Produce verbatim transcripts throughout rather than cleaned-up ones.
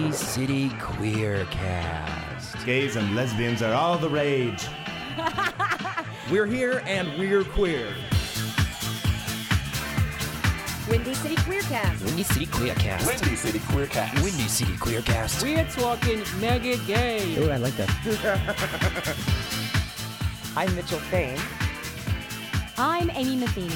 Windy City Queer Cast. Gays and lesbians are all the rage. We're here and we're queer. Windy City Queer Cast. Windy City Queer Cast. Windy City Queer Cast. Windy City Queer Cast. We're talking mega gay. Oh, I like that. I'm Mitchell Fain. I'm Amy Matheny.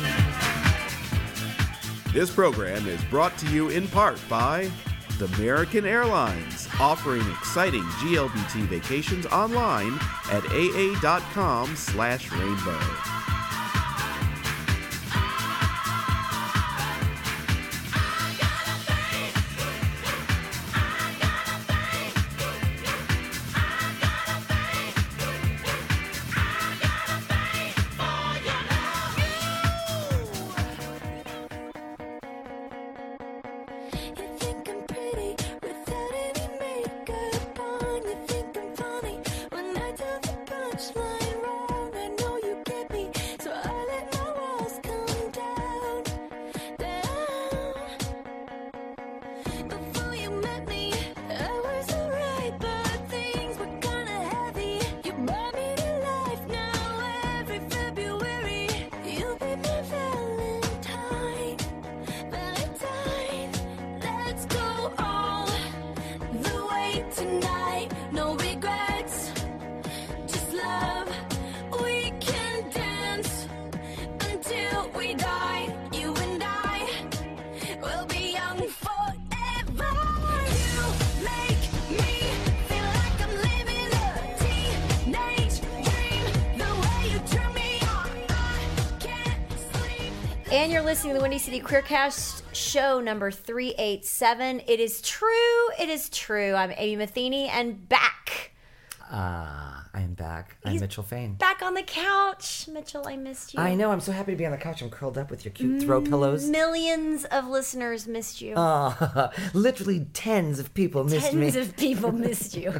This program is brought to you in part by the American Airlines, offering exciting G L B T vacations online at aa.com slash rainbow. And you're listening to the Windy City Queercast show number three eighty-seven. It is true. It is true. I'm Amy Matheny and back. Ah, uh, I am back. I'm He's Mitchell Fain. Back on the couch. Mitchell, I missed you. I know. I'm so happy to be on the couch. I'm curled up with your cute throw pillows. Millions of listeners missed you. Oh, literally tens of people missed Tens me. Tens of people missed you.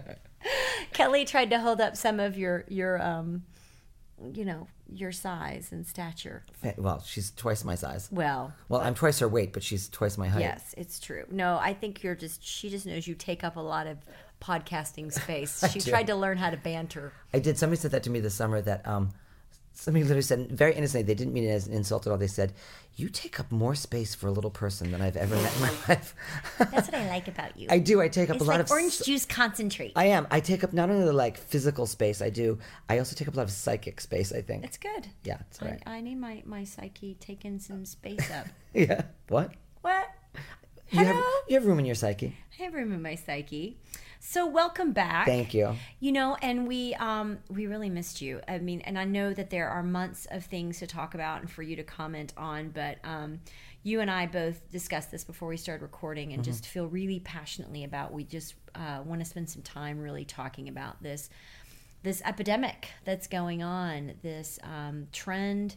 Kelly tried to hold up some of your, your um, you know, your size and stature. Well, she's twice my size. Well. Well, I'm twice her weight, but she's twice my height. Yes, it's true. No, I think you're just, she just knows you take up a lot of podcasting space. She tried to learn how to banter. I did. Somebody said that to me this summer that, um, somebody literally said, very innocently, they didn't mean it as an insult at all. They said, you take up more space for a little person than I've ever met in my life. That's what I like about you. I do. I take up it's a lot like of... orange juice concentrate. I am. I take up not only the like physical space I do, I also take up a lot of psychic space, I think. That's good. Yeah, that's right. I, I need my, my psyche taking some space up. Yeah. What? What? You Hello? have, you have room in your psyche. I have room in my psyche. So welcome back. Thank you. You know, and we um we really missed you. I mean, and I know that there are months of things to talk about and for you to comment on, but um you and I both discussed this before we started recording and mm-hmm. just feel really passionately about. We just uh, want to spend some time really talking about this this epidemic that's going on, this um, trend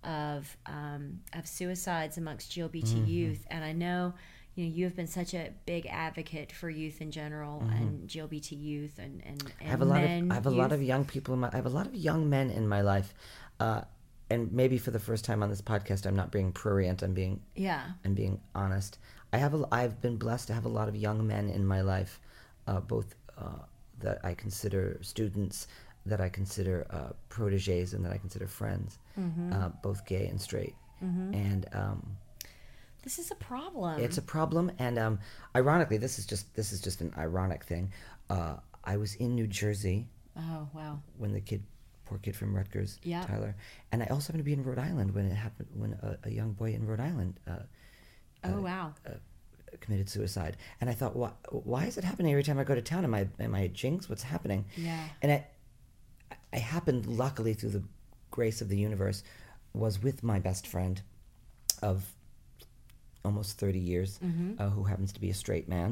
of um, of suicides amongst G L B T mm-hmm. youth, and I know. You know, you have been such a big advocate for youth in general mm-hmm. and G L B T youth and, and, and I have a lot men of I have a youth. lot of young people in my I have a lot of young men in my life, uh, and maybe for the first time on this podcast, I'm not being prurient. I'm being yeah. I'm being honest. I have a, I've been blessed to have a lot of young men in my life, uh, both uh, that I consider students, that I consider uh, proteges, and that I consider friends, mm-hmm. uh, both gay and straight, mm-hmm. and. Um, This is a problem. It's a problem, and um, ironically, this is just this is just an ironic thing. Uh, I was in New Jersey. Oh wow! When the kid, poor kid from Rutgers, yeah. Tyler, and I also happened to be in Rhode Island when it happened. When a, a young boy in Rhode Island. Uh, oh uh, wow! Uh, committed suicide, and I thought, why, why is it happening every time I go to town? Am I am I a jinx? What's happening? Yeah. And I, I happened, luckily through the grace of the universe, was with my best friend, of. almost thirty years, mm-hmm. uh, who happens to be a straight man.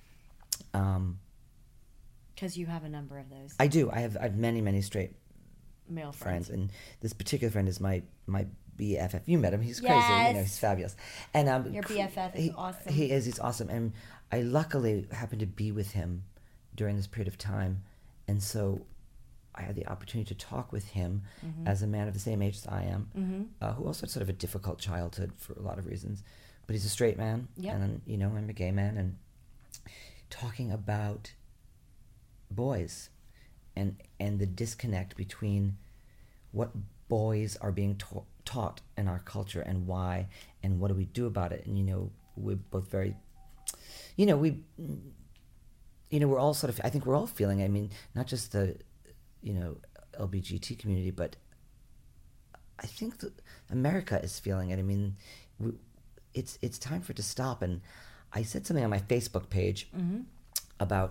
Um, Because you have a number of those. I do. I have I have many, many straight male friends. friends. And this particular friend is my, my B F F. You met him. He's yes. crazy. You know, he's fabulous. And um, Your B F F is he, awesome. He is. He's awesome. And I luckily happened to be with him during this period of time. And so I had the opportunity to talk with him mm-hmm. as a man of the same age as I am, mm-hmm. uh, who also had sort of a difficult childhood for a lot of reasons. But he's a straight man, yep. and, you know, I'm a gay man, and talking about boys and and the disconnect between what boys are being ta- taught in our culture and why, and what do we do about it. And you know, we're both very, you know, we, you know, we're all sort of, I think we're all feeling, I mean, not just the, you know, L B G T community, but I think that America is feeling it. I mean, we, it's it's time for it to stop. And I said something on my Facebook page mm-hmm. about,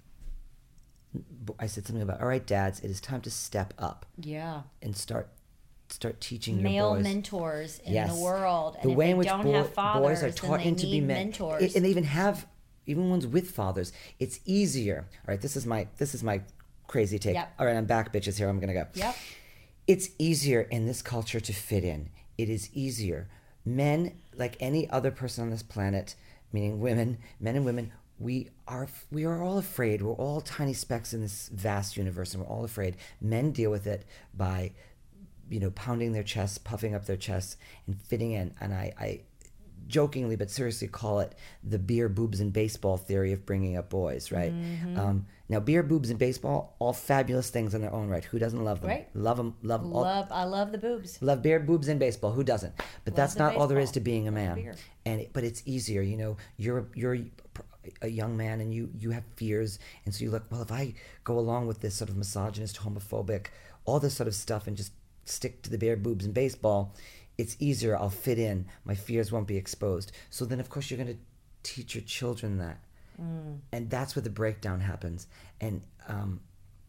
I said something about, all right, dads, it is time to step up. Yeah. And start start teaching male your boys. mentors in Yes. the world. And the if way they in which don't bo- have fathers, boys are taught then they into need be men. mentors. And they even have, even ones with fathers. It's easier. All right, this is my this is my crazy take. Yep. All right, I'm back, bitches. Here I'm gonna go. Yep. It's easier in this culture to fit in. It is easier. Men, like any other person on this planet, meaning women, men and women, we are we are all afraid. We're all tiny specks in this vast universe, and we're all afraid. Men deal with it by, you know, pounding their chests, puffing up their chests, and fitting in. And I, I jokingly but seriously call it the beer, boobs, and baseball theory of bringing up boys, right? Mm-hmm. Um, now, beer, boobs, and baseball, all fabulous things in their own right. Who doesn't love them? Right. Love them. Love, all, Love, I love the boobs. love beer, boobs, and baseball. Who doesn't? But Love that's the not all there is baseball. to being a Love man. beer. And it, but it's easier, you know. You're you're a young man, and you you have fears, and so you look. Well, if I go along with this sort of misogynist, homophobic, all this sort of stuff, and just stick to the beer, boobs, and baseball, it's easier. I'll fit in. My fears won't be exposed. So then, of course, you're going to teach your children that, mm. and that's where the breakdown happens. And um,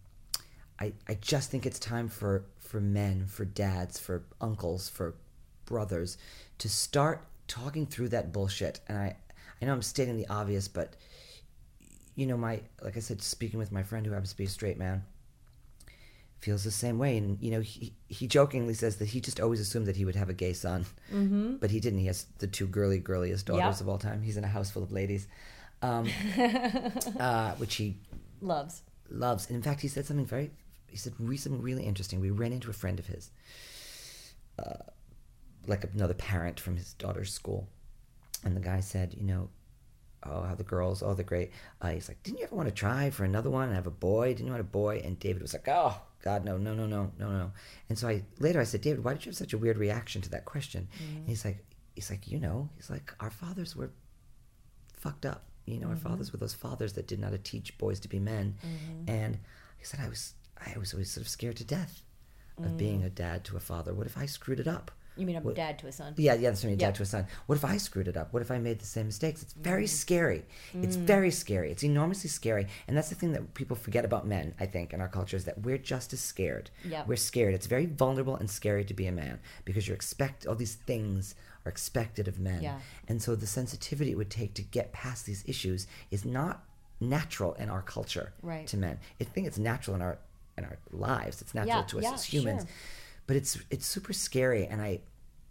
I I just think it's time for for men, for dads, for uncles, for brothers, to start talking through that bullshit. And I I know I'm stating the obvious, but you know, my like I said, speaking with my friend who happens to be a straight man, feels the same way. And you know, he he jokingly says that he just always assumed that he would have a gay son, mm-hmm. but he didn't. He has the two girly girliest daughters Yep. of all time. He's in a house full of ladies, um, uh, which he Loves. loves. And in fact, he said something very he said something really interesting. We ran into a friend of his, uh, like another parent from his daughter's school, and the guy said, you know, oh, how the girls, oh, they're great. Uh, he's like, didn't you ever want to try for another one and have a boy? Didn't you want a boy? And David was like, oh, God, no, no, no, no, no, no. And so I later I said, David, why did you have such a weird reaction to that question? Mm-hmm. And he's like, he's like, you know, he's like, our fathers were fucked up. You know, mm-hmm. our fathers were those fathers that did not teach boys to be men. Mm-hmm. And he said, I was, I was always sort of scared to death of mm. being a dad to a father. What if I screwed it up? You mean a what, dad to a son? Yeah, yeah, that's what I mean, yep. dad to a son. What if I screwed it up? What if I made the same mistakes? It's very mm. scary. Mm. It's very scary. It's enormously scary. And that's the thing that people forget about men, I think, in our culture, is that we're just as scared. Yep. We're scared. It's very vulnerable and scary to be a man because you're expect all these things are expected of men. Yeah. And so the sensitivity it would take to get past these issues is not natural in our culture right. to men. I think it's natural in our in our lives. It's natural yeah, to us yeah, as humans. Sure. But it's it's super scary, and I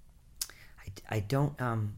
I, I don't um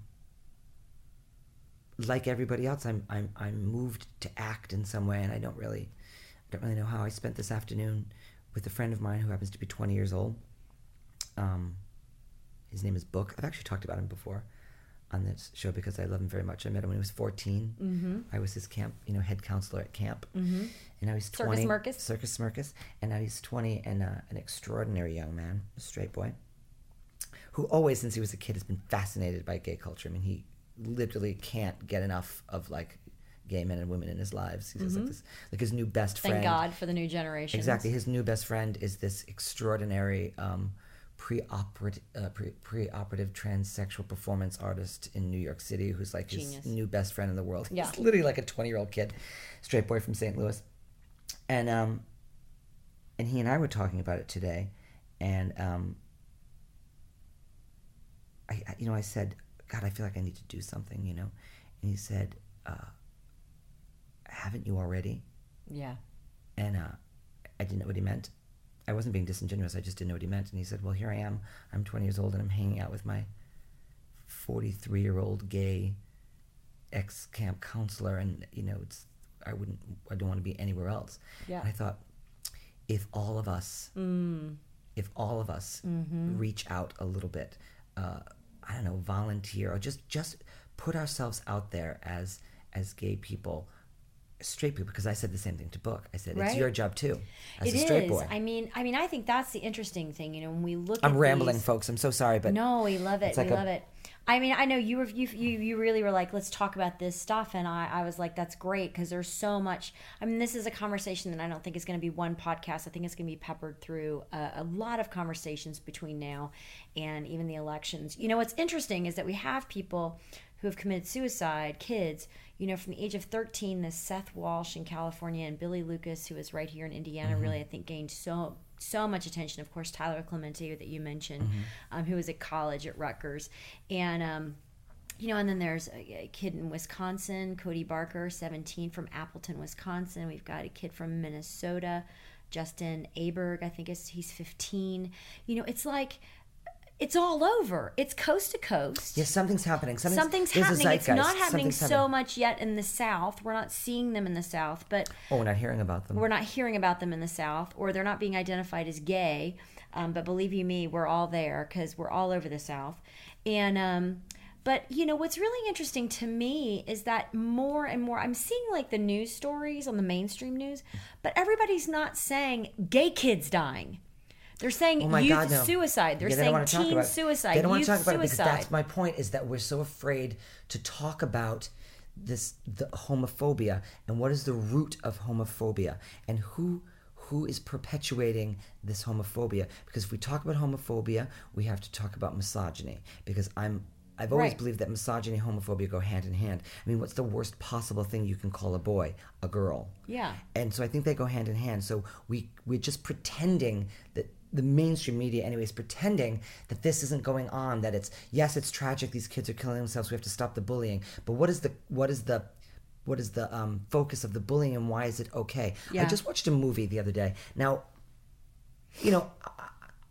like everybody else. I'm I'm I'm moved to act in some way, and I don't really I don't really know how. I spent this afternoon with a friend of mine who happens to be twenty years old. Um, his name is Book. I've actually talked about him before on this show because I love him very much. I met him when he was fourteen. Mm-hmm. I was his camp, you know, head counselor at camp. Mm-hmm. And now he's twenty. Circus Smirkus. Circus Smirkus. And now he's twenty and uh, an extraordinary young man, a straight boy, who always, since he was a kid, has been fascinated by gay culture. I mean, he literally can't get enough of, like, gay men and women in his lives. He's mm-hmm. like this, like his new best friend. Thank God for the new generation. Exactly. His new best friend is this extraordinary um, pre-operative, uh, pre- pre-operative transsexual performance artist in New York City who's like Genius. his new best friend in the world. Yeah. He's literally like a twenty-year-old kid, straight boy from Saint Louis. And um, and he and I were talking about it today, and um, I, I you know I said, God, I feel like I need to do something, you know, and he said, uh, haven't you already? Yeah. And uh, I didn't know what he meant. I wasn't being disingenuous. I just didn't know what he meant. And he said, well, here I am. I'm twenty years old, and I'm hanging out with my forty-three-year-old gay ex-camp counselor, and, you know, it's I wouldn't, I don't want to be anywhere else. Yeah. And I thought, if all of us, mm. if all of us mm-hmm. reach out a little bit, uh, I don't know, volunteer, or just, just put ourselves out there as as gay people, straight people, because I said the same thing to Book. I said, Right. it's your job too, as It a straight is. boy. I mean, I mean, I think that's the interesting thing. You know, when we look I'm at rambling, these, folks. I'm so sorry, but no, we love it. it's like we a- love it. I mean, I know you were you you, you really were like, let's talk about this stuff, and I, I was like, that's great, because there's so much. I mean, this is a conversation that I don't think is going to be one podcast. I think it's going to be peppered through a, a lot of conversations between now and even the elections. You know, what's interesting is that we have people who have committed suicide, kids. You know, from the age of thirteen, this Seth Walsh in California and Billy Lucas, who is right here in Indiana, Mm-hmm. really, I think, gained so so much attention. Of course, Tyler Clementi that you mentioned, Mm-hmm. um, who was at college at Rutgers, and um, you know, and then there's a, a kid in Wisconsin, Cody Barker, seventeen, from Appleton, Wisconsin. We've got a kid from Minnesota, Justin Aberg, I think is he's fifteen. You know, it's like it's all over. It's coast to coast. yeah, something's happening. Something's, Something's there's a happening. It's zeitgeist. not happening Something's so happening. much yet in the South. We're not seeing them in the South, but Oh, we're not hearing about them. we're not hearing about them in the South, or they're not being identified as gay. Um, but believe you me, we're all there because we're all over the South. And um, but you know what's really interesting to me is that more and more I'm seeing like the news stories on the mainstream news, but everybody's not saying gay kids dying. They're saying Oh my youth God, no. suicide. They're Yeah, they don't saying wanna talk teen about it. suicide. They don't want youth to talk about it suicide. because that's my point. Is that we're so afraid to talk about this the homophobia and what is the root of homophobia and who who is perpetuating this homophobia. Because if we talk about homophobia, we have to talk about misogyny. Because I'm I've always Right. believed that misogyny and homophobia go hand in hand. I mean, what's the worst possible thing you can call a boy? A girl. Yeah. And so I think they go hand in hand. So we we're just pretending that the mainstream media anyway is pretending that this isn't going on, that it's yes, it's tragic, these kids are killing themselves, we have to stop the bullying. But what is the what is the what is the um, focus of the bullying and why is it okay? Yeah. I just watched a movie the other day. Now, you know, I,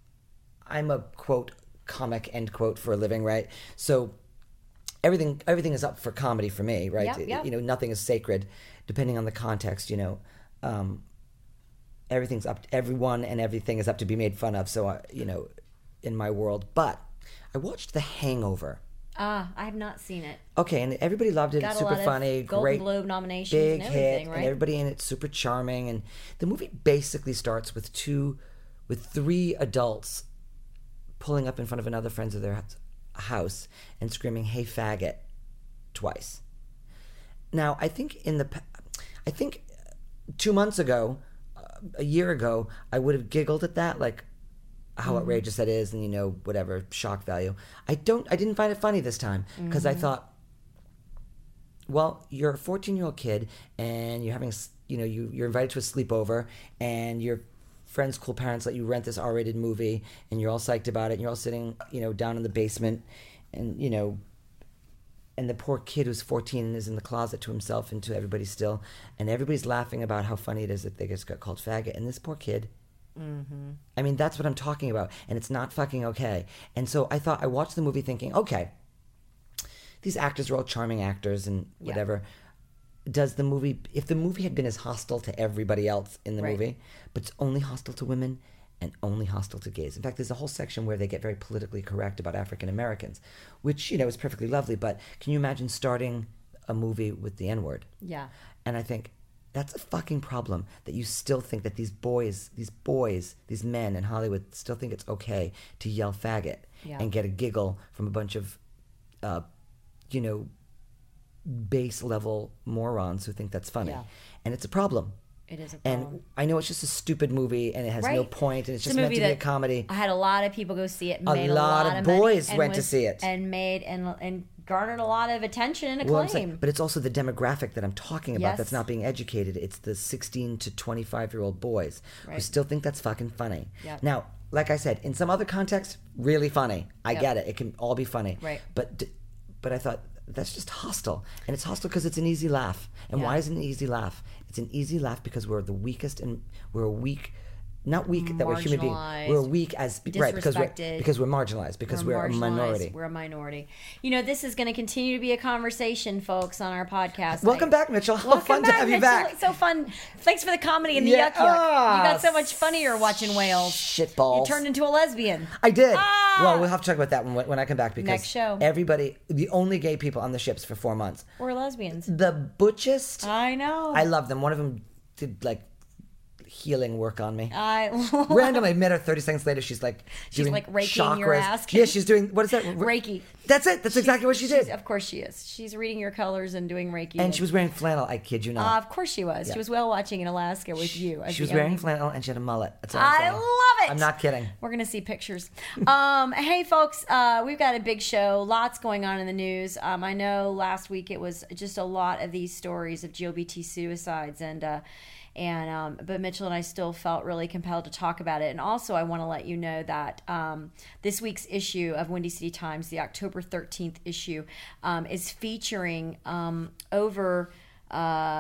I'm a quote comic end quote for a living, right? So everything everything is up for comedy for me, right? Yep, yep. You know, nothing is sacred, depending on the context. You know, um, everything's up. Everyone and everything is up to be made fun of. So, I, you know, in my world, but I watched The Hangover. Ah, I have not seen it. Okay, and everybody loved it. Got It's a super lot of funny, Golden great, Globe nominations big and everything, hit, right? and everybody in it's super charming. And the movie basically starts with two, with three adults pulling up in front of another friends of their house and screaming "Hey faggot" twice. Now, I think in the, pa- I think two months ago, uh, a year ago, I would have giggled at that, like how outrageous that is, and you know, whatever shock value. I don't, I didn't find it funny this time because I thought, well, you're a fourteen-year-old kid, and you're having, s- you know, you you're invited to a sleepover, and your friends' cool parents let you rent this R-rated movie, and you're all psyched about it, and you're all sitting, you know, down in the basement, and you know, and the poor kid who's fourteen is in the closet to himself and to everybody still, and everybody's laughing about how funny it is that they just got called faggot, and this poor kid. Mm-hmm. I mean, that's what I'm talking about, and it's not fucking okay. And so I thought I watched the movie thinking, okay, these actors are all charming actors and whatever. Does the movie, if the movie had been as hostile to everybody else in the Right. movie, but it's only hostile to women and only hostile to gays. In fact, there's a whole section where they get very politically correct about African Americans, which, you know, is perfectly lovely. But can you imagine starting a movie with the N-word? Yeah. And I think that's a fucking problem, that you still think that these boys, these boys, these men in Hollywood still think it's okay to yell faggot Yeah. and get a giggle from a bunch of, uh, you know, base level morons who think that's funny. Yeah. And it's a problem. It is a problem. And I know it's just a stupid movie and it has no Right. point and it's It's just a meant to movie be a that comedy. I had a lot of people go see it. A Made a lot lot, of money, boys and went to was- see it. and made and and garnered a lot of attention and acclaim. Well, I'm saying, but it's also the demographic that I'm talking about Yes. that's not being educated. It's the sixteen to twenty-five year old boys who Right. still think that's fucking funny. Yep. Now, like I said, in some other context, really funny. I Yep. get it. It can all be funny. Right. But d- but I thought that's just hostile, and it's hostile because it's an easy laugh. And Yeah. why is it an easy laugh? It's an easy laugh because we're the weakest and we're a weak not weak that we're human beings. Marginalized, We're weak as right because we're disrespected. because we're marginalized because we're, We're a marginalized. minority. We're a minority. You know, this is going to continue to be a conversation, folks, on our podcast. Welcome I- back, Mitchell. How Welcome fun back, to have you Mitchell. back. It's so fun. Thanks for the comedy and the Yeah. yuck yuck. Ah, You got so much funnier watching whales. Shitballs. You turned into a lesbian. I did. Ah! Well, we'll have to talk about that when, when I come back because Next show. everybody, the only gay people on the ships for four months, We're lesbians. the butchest. I know. I love them. One of them did like healing work on me. I Randomly, I met her thirty seconds later. She's like, She's, doing like, raking your chakras. ass. Yeah, she's doing, what is that? Reiki. That's it. That's exactly what she She's- did. Of course she is. She's reading your colors and doing Reiki. And she was wearing flannel. I kid you Uh, not. of course she was. Yeah. She was whale watching in Alaska with you. as She was the wearing only- flannel and she had a mullet. That's all I'm I saying. love it. I'm not kidding. We're gonna see pictures. Um, hey, folks, uh, we've got a big show. Lots going on in the news. Um, I know last week it was just a lot of these stories of G L B T suicides, and uh, and um, but Mitchell and I still felt really compelled to talk about it. And also, I want to let you know that um, this week's issue of Windy City Times, the October thirteenth issue, um, is featuring um, over uh,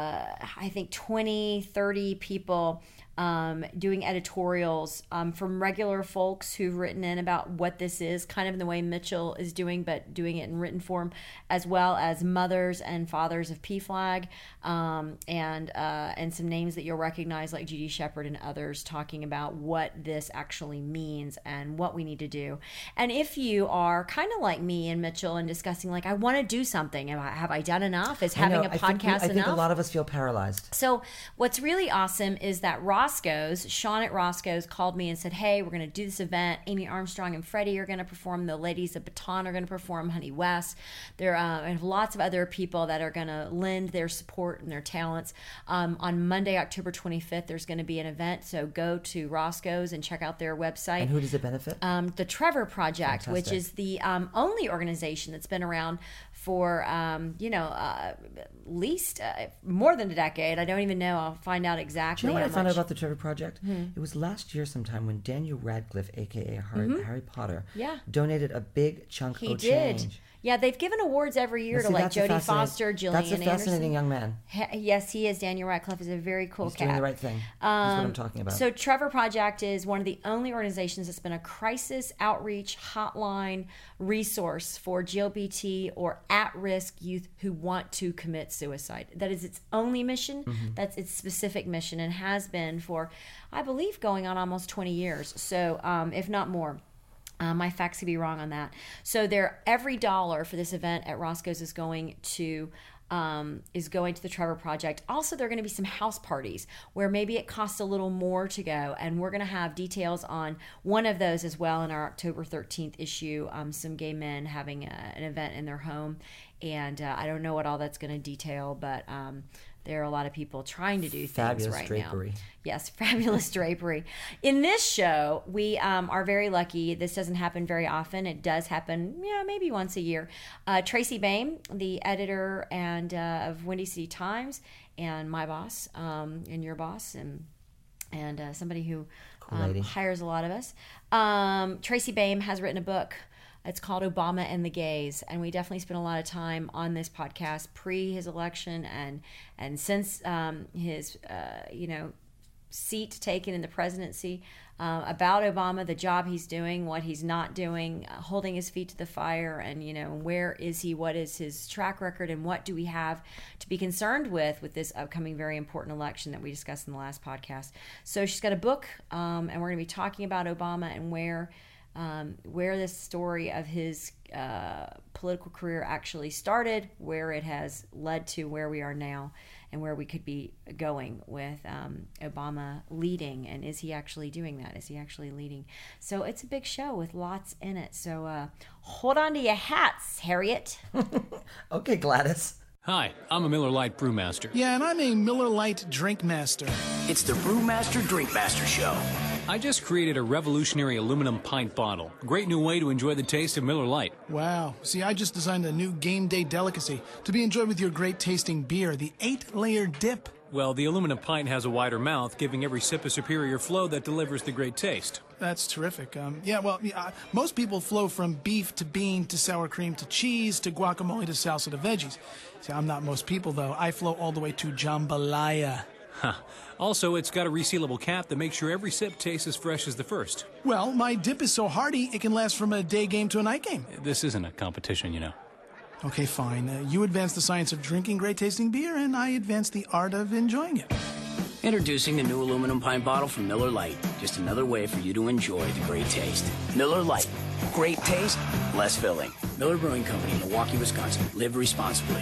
I think twenty, thirty people. Um, doing editorials um, from regular folks who've written in about what this is, kind of in the way Mitchell is doing, but doing it in written form, as well as mothers and fathers of P FLAG, um, and uh, and some names that you'll recognize like G D Shepard and others talking about what this actually means and what we need to do. And if you are kind of like me and Mitchell and discussing like, I want to do something, have I, have I done enough? Is I know, having a I think we- podcast I think, enough? a lot of us feel paralyzed. So what's really awesome is that Roscoe's, Sean at Roscoe's called me and said, hey, we're going to do this event. Amy Armstrong and Freddie are going to perform. The ladies of Baton are going to perform. Honey West. There uh, and lots of other people that are going to lend their support and their talents. Um, on Monday, October twenty-fifth, there's going to be an event. So go to Roscoe's and check out their website. And who does it benefit? Um, the Trevor Project, Fantastic. which is the um, only organization that's been around for, um, you know, uh, at least uh, more than a decade. I don't even know. I'll find out Do exactly you know what how I found much. out about the Trevor Project? It was last year sometime when Daniel Radcliffe, a k a. Harry, Harry Potter, Mm-hmm. Yeah. donated a big chunk He of did. change. Yeah, they've given awards every year Now, to see, like that's a Jodie fascinating- Foster, Gillian That's a fascinating Anderson. young man. He- yes, he is. Daniel Radcliffe is a very cool He's cat. doing the right thing. That's what I'm talking about. So Trevor Project is one of the only organizations that's been a crisis outreach hotline resource for G L B T or at-risk youth who want to commit suicide. That is its only mission. Mm-hmm. That's its specific mission and has been for, I believe, going on almost twenty years. So um, if not more. Uh, my facts could be wrong on that. So there, every dollar for this event at Roscoe's is going to um, is going to the Trevor Project. Also, there are going to be some house parties where maybe it costs a little more to go, and we're going to have details on one of those as well in our October thirteenth issue. Um, some gay men having a, an event in their home, and uh, I don't know what all that's going to detail, but um, there are a lot of people trying to do things Fabulous right drapery. now. Yes, fabulous drapery. In this show, we um, are very lucky. This doesn't happen very often. It does happen, yeah, maybe once a year. Uh, Tracy Bain, the editor and uh, of Windy City Times, and my boss, um, and your boss, and and uh, somebody who Cool um, lady. hires a lot of us. Um, Tracy Bain has written a book. It's called Obama and the Gays, and we definitely spent a lot of time on this podcast pre his election and and since um, his uh, you know seat taken in the presidency, uh, about Obama, the job he's doing, what he's not doing, uh, holding his feet to the fire, and you know where is he, what is his track record, and what do we have to be concerned with with this upcoming very important election that we discussed in the last podcast. So she's got a book, um, and we're going to be talking about Obama and where. Um, where this story of his uh, political career actually started, where it has led to where we are now, and where we could be going with um, Obama leading. And is he actually doing that? Is he actually leading? So it's a big show with lots in it. So uh, hold on to your hats, Harriet. Okay, Gladys. Hi, I'm a Miller Lite Brewmaster. Yeah, and I'm a Miller Lite Drink Master. It's the Brewmaster Drinkmaster Show. I just created a revolutionary aluminum pint bottle. Great new way to enjoy the taste of Miller Lite. Wow. See, I just designed a new game day delicacy to be enjoyed with your great tasting beer, the eight-layer dip. Well, the aluminum pint has a wider mouth, giving every sip a superior flow that delivers the great taste. That's terrific. Um, yeah, well, yeah, uh, most people flow from beef to bean to sour cream to cheese to guacamole to salsa to veggies. See, I'm not most people, though. I flow all the way to jambalaya. Huh. Also, it's got a resealable cap that makes sure every sip tastes as fresh as the first. Well, my dip is so hearty, it can last from a day game to a night game. This isn't a competition, you know. Okay, fine. Uh, you advance the science of drinking great tasting beer, and I advance the art of enjoying it. Introducing the new aluminum pint bottle from Miller Lite. Just another way for you to enjoy the great taste. Miller Lite. Great taste, less filling. Miller Brewing Company, Milwaukee, Wisconsin. Live responsibly.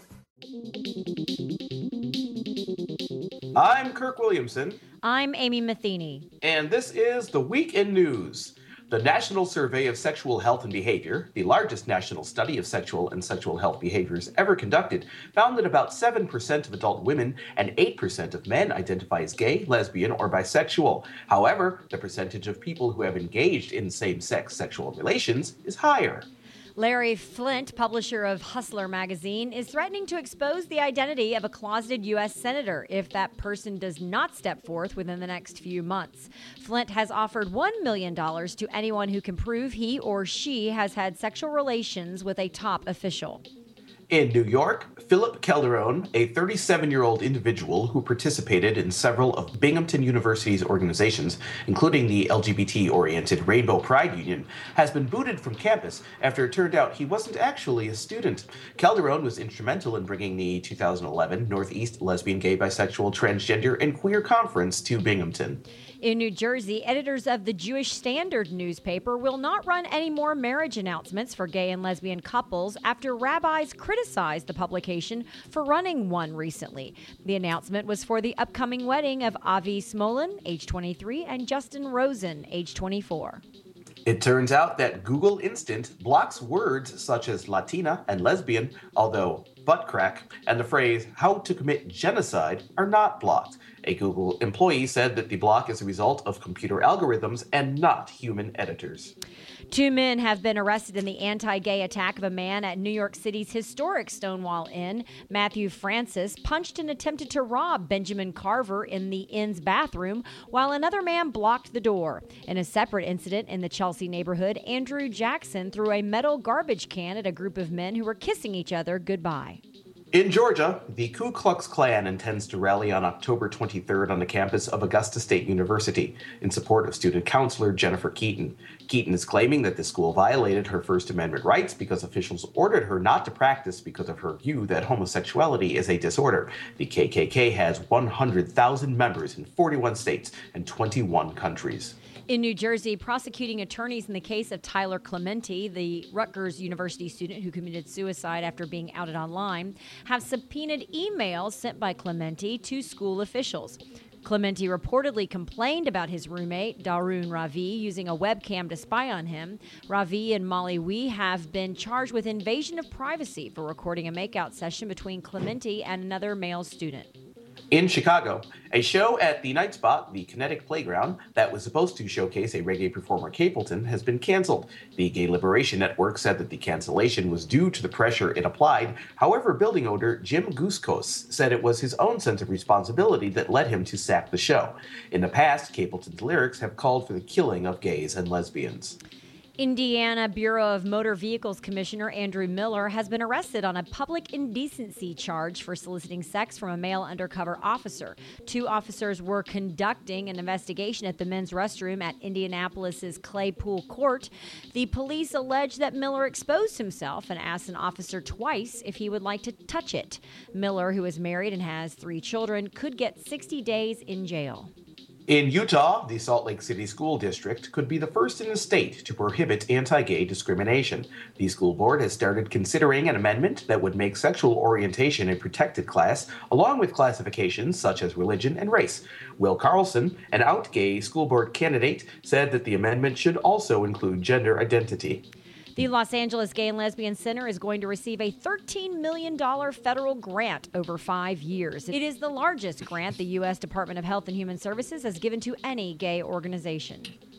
I'm Kirk Williamson. I'm Amy Matheny. And this is the Week in News. The National Survey of Sexual Health and Behavior, the largest national study of sexual and sexual health behaviors ever conducted, found that about seven percent of adult women and eight percent of men identify as gay, lesbian, or bisexual. However, the percentage of people who have engaged in same-sex sexual relations is higher. Larry Flynt, publisher of Hustler magazine, is threatening to expose the identity of a closeted U S senator if that person does not step forth within the next few months. Flynt has offered one million dollars to anyone who can prove he or she has had sexual relations with a top official. In New York, Philip Calderone, a thirty-seven-year-old individual who participated in several of Binghamton University's organizations, including the L G B T-oriented Rainbow Pride Union, has been booted from campus after it turned out he wasn't actually a student. Calderone was instrumental in bringing the two thousand eleven Northeast Lesbian, Gay, Bisexual, Transgender, and Queer Conference to Binghamton. In New Jersey, editors of the Jewish Standard newspaper will not run any more marriage announcements for gay and lesbian couples after rabbis criticized the publication for running one recently. The announcement was for the upcoming wedding of Avi Smolin, age twenty-three, and Justin Rosen, age twenty-four. It turns out that Google Instant blocks words such as Latina and lesbian, although butt crack and the phrase how to commit genocide are not blocked. A Google employee said that the block is a result of computer algorithms and not human editors. Two men have been arrested in the anti-gay attack of a man at New York City's historic Stonewall Inn. Matthew Francis punched and attempted to rob Benjamin Carver in the inn's bathroom, while another man blocked the door. In a separate incident in the Chelsea neighborhood, Andrew Jackson threw a metal garbage can at a group of men who were kissing each other goodbye. In Georgia, the Ku Klux Klan intends to rally on October twenty-third on the campus of Augusta State University in support of student counselor Jennifer Keaton. Keaton is claiming that the school violated her First Amendment rights because officials ordered her not to practice because of her view that homosexuality is a disorder. The K K K has one hundred thousand members in forty-one states and twenty-one countries. In New Jersey, prosecuting attorneys in the case of Tyler Clementi, the Rutgers University student who committed suicide after being outed online, have subpoenaed emails sent by Clementi to school officials. Clementi reportedly complained about his roommate, Darun Ravi, using a webcam to spy on him. Ravi and Molly Wee have been charged with invasion of privacy for recording a makeout session between Clementi and another male student. In Chicago, a show at the Night Spot, the Kinetic Playground, that was supposed to showcase a reggae performer Capleton has been canceled. The Gay Liberation Network said that the cancellation was due to the pressure it applied. However, building owner Jim Guskos said it was his own sense of responsibility that led him to sack the show. In the past, Capleton's lyrics have called for the killing of gays and lesbians. Indiana Bureau of Motor Vehicles Commissioner Andrew Miller has been arrested on a public indecency charge for soliciting sex from a male undercover officer. Two officers were conducting an investigation at the men's restroom at Indianapolis's Claypool Court. The police allege that Miller exposed himself and asked an officer twice if he would like to touch it. Miller, who is married and has three children, could get sixty days in jail. In Utah, the Salt Lake City School District could be the first in the state to prohibit anti-gay discrimination. The school board has started considering an amendment that would make sexual orientation a protected class, along with classifications such as religion and race. Will Carlson, an out gay school board candidate, said that the amendment should also include gender identity. The Los Angeles Gay and Lesbian Center is going to receive a thirteen million dollars federal grant over five years. It is the largest grant the U S Department of Health and Human Services has given to any gay organization.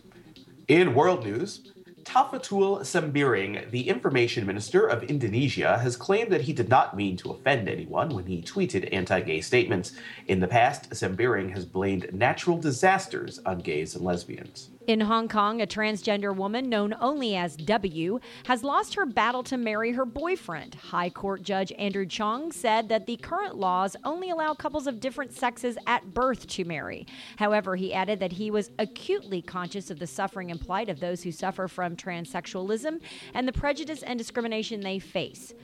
In world news, Tafatul Sembiring, the information minister of Indonesia, has claimed that he did not mean to offend anyone when he tweeted anti-gay statements. In the past, Sembiring has blamed natural disasters on gays and lesbians. In Hong Kong, a transgender woman known only as W has lost her battle to marry her boyfriend. High Court Judge Andrew Chong said that the current laws only allow couples of different sexes at birth to marry. However, he added that he was acutely conscious of the suffering and plight of those who suffer from transsexualism and the prejudice and discrimination they face.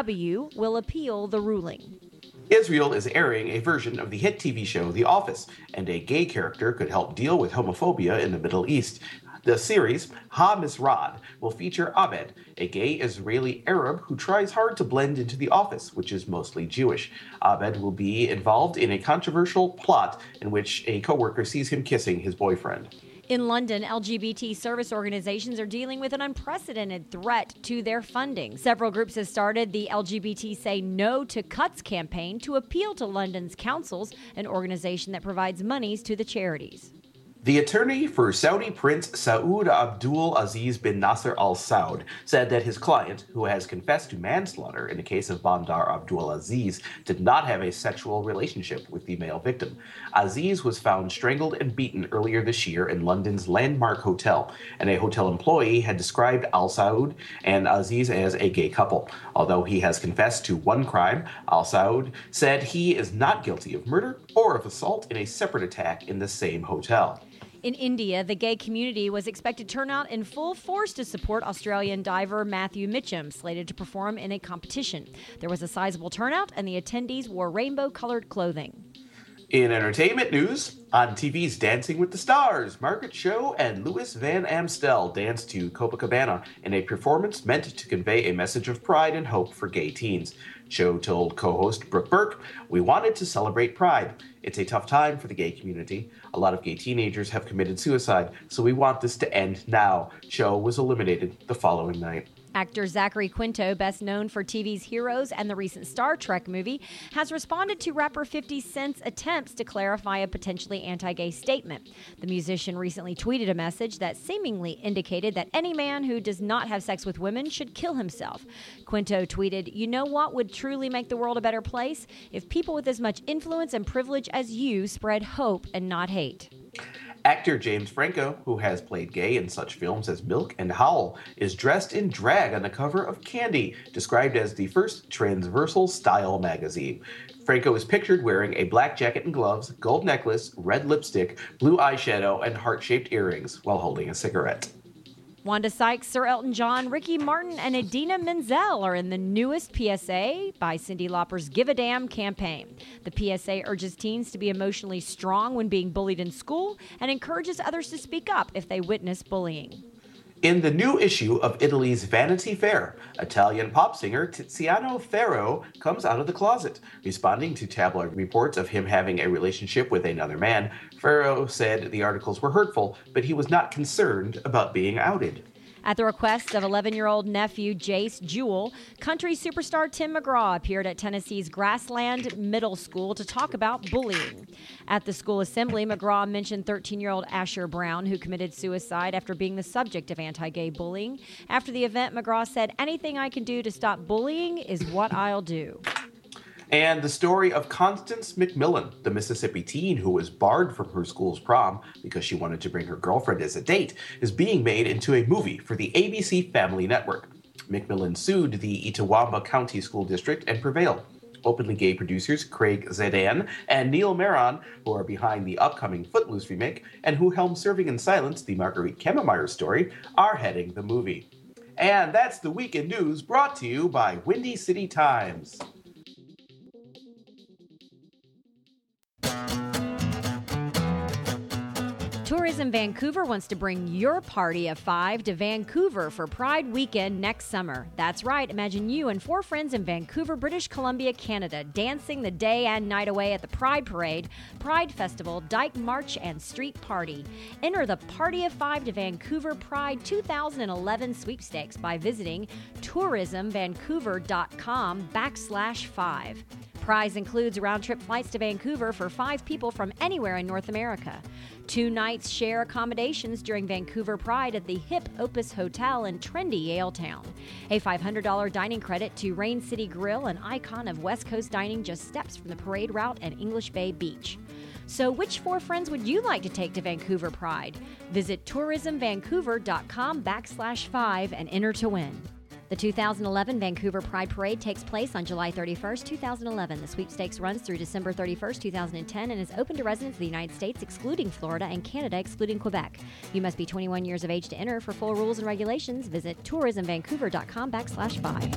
W will appeal the ruling. Israel is airing a version of the hit T V show The Office, and a gay character could help deal with homophobia in the Middle East. The series, Ha Misrad, will feature Abed, a gay Israeli Arab who tries hard to blend into the office, which is mostly Jewish. Abed will be involved in a controversial plot in which a coworker sees him kissing his boyfriend. In London, L G B T service organizations are dealing with an unprecedented threat to their funding. Several groups have started the L G B T Say No to Cuts campaign to appeal to London's councils, an organization that provides monies to the charities. The attorney for Saudi Prince Saud Abdul Aziz bin Nasser Al Saud said that his client, who has confessed to manslaughter in the case of Bandar Abdul Aziz, did not have a sexual relationship with the male victim. Aziz was found strangled and beaten earlier this year in London's Landmark Hotel, and a hotel employee had described Al Saud and Aziz as a gay couple. Although he has confessed to one crime, Al Saud said he is not guilty of murder or of assault in a separate attack in the same hotel. In India, the gay community was expected to turn out in full force to support Australian diver Matthew Mitchum, slated to perform in a competition. There was a sizable turnout, and the attendees wore rainbow-colored clothing. In entertainment news, on T V's Dancing with the Stars, Margaret Cho and Louis Van Amstel danced to Copacabana in a performance meant to convey a message of pride and hope for gay teens. Cho told co-host Brooke Burke, "We wanted to celebrate Pride. It's a tough time for the gay community. A lot of gay teenagers have committed suicide, so we want this to end now." Cho was eliminated the following night. Actor Zachary Quinto, best known for T V's Heroes and the recent Star Trek movie, has responded to rapper fifty Cent's attempts to clarify a potentially anti-gay statement. The musician recently tweeted a message that seemingly indicated that any man who does not have sex with women should kill himself. Quinto tweeted, "You know what would truly make the world a better place? If people with as much influence and privilege as you spread hope and not hate." Actor James Franco, who has played gay in such films as Milk and Howl, is dressed in drag on the cover of Candy, described as the first transversal style magazine. Franco is pictured wearing a black jacket and gloves, gold necklace, red lipstick, blue eyeshadow, and heart-shaped earrings while holding a cigarette. Wanda Sykes, Sir Elton John, Ricky Martin, and Idina Menzel are in the newest P S A by Cyndi Lauper's Give a Damn campaign. The P S A urges teens to be emotionally strong when being bullied in school and encourages others to speak up if they witness bullying. In the new issue of Italy's Vanity Fair, Italian pop singer Tiziano Ferro comes out of the closet. Responding to tabloid reports of him having a relationship with another man, Ferro said the articles were hurtful, but he was not concerned about being outed. At the request of eleven-year-old nephew Jace Jewell, country superstar Tim McGraw appeared at Tennessee's Grassland Middle School to talk about bullying. At the school assembly, McGraw mentioned thirteen-year-old Asher Brown, who committed suicide after being the subject of anti-gay bullying. After the event, McGraw said, "Anything I can do to stop bullying is what I'll do." And the story of Constance McMillan, the Mississippi teen who was barred from her school's prom because she wanted to bring her girlfriend as a date, is being made into a movie for the A B C Family Network. McMillan sued the Itawamba County School District and prevailed. Openly gay producers Craig Zedan and Neil Maron, who are behind the upcoming Footloose remake and who helmed Serving in Silence, the Marguerite Kemmermeyer story, are heading the movie. And that's the weekend news brought to you by Windy City Times. Tourism Vancouver wants to bring your party of five to Vancouver for Pride Weekend next summer. That's right. Imagine you and four friends in Vancouver, British Columbia, Canada, dancing the day and night away at the Pride Parade, Pride Festival, Dyke March, and Street Party. Enter the Party of Five to Vancouver Pride two thousand eleven sweepstakes by visiting tourismvancouver.com backslash five. Prize includes round-trip flights to Vancouver for five people from anywhere in North America. Two nights share accommodations during Vancouver Pride at the hip Opus Hotel in trendy Yaletown. A five hundred dollars dining credit to Rain City Grill, an icon of West Coast dining just steps from the parade route and English Bay Beach. So which four friends would you like to take to Vancouver Pride? Visit tourismvancouver.com backslash five and enter to win. The two thousand eleven Vancouver Pride Parade takes place on July thirty-first, two thousand eleven. The sweepstakes runs through December thirty-first, two thousand ten, and is open to residents of the United States, excluding Florida, and Canada, excluding Quebec. You must be twenty-one years of age to enter. For full rules and regulations, visit tourismvancouver.com backslash five.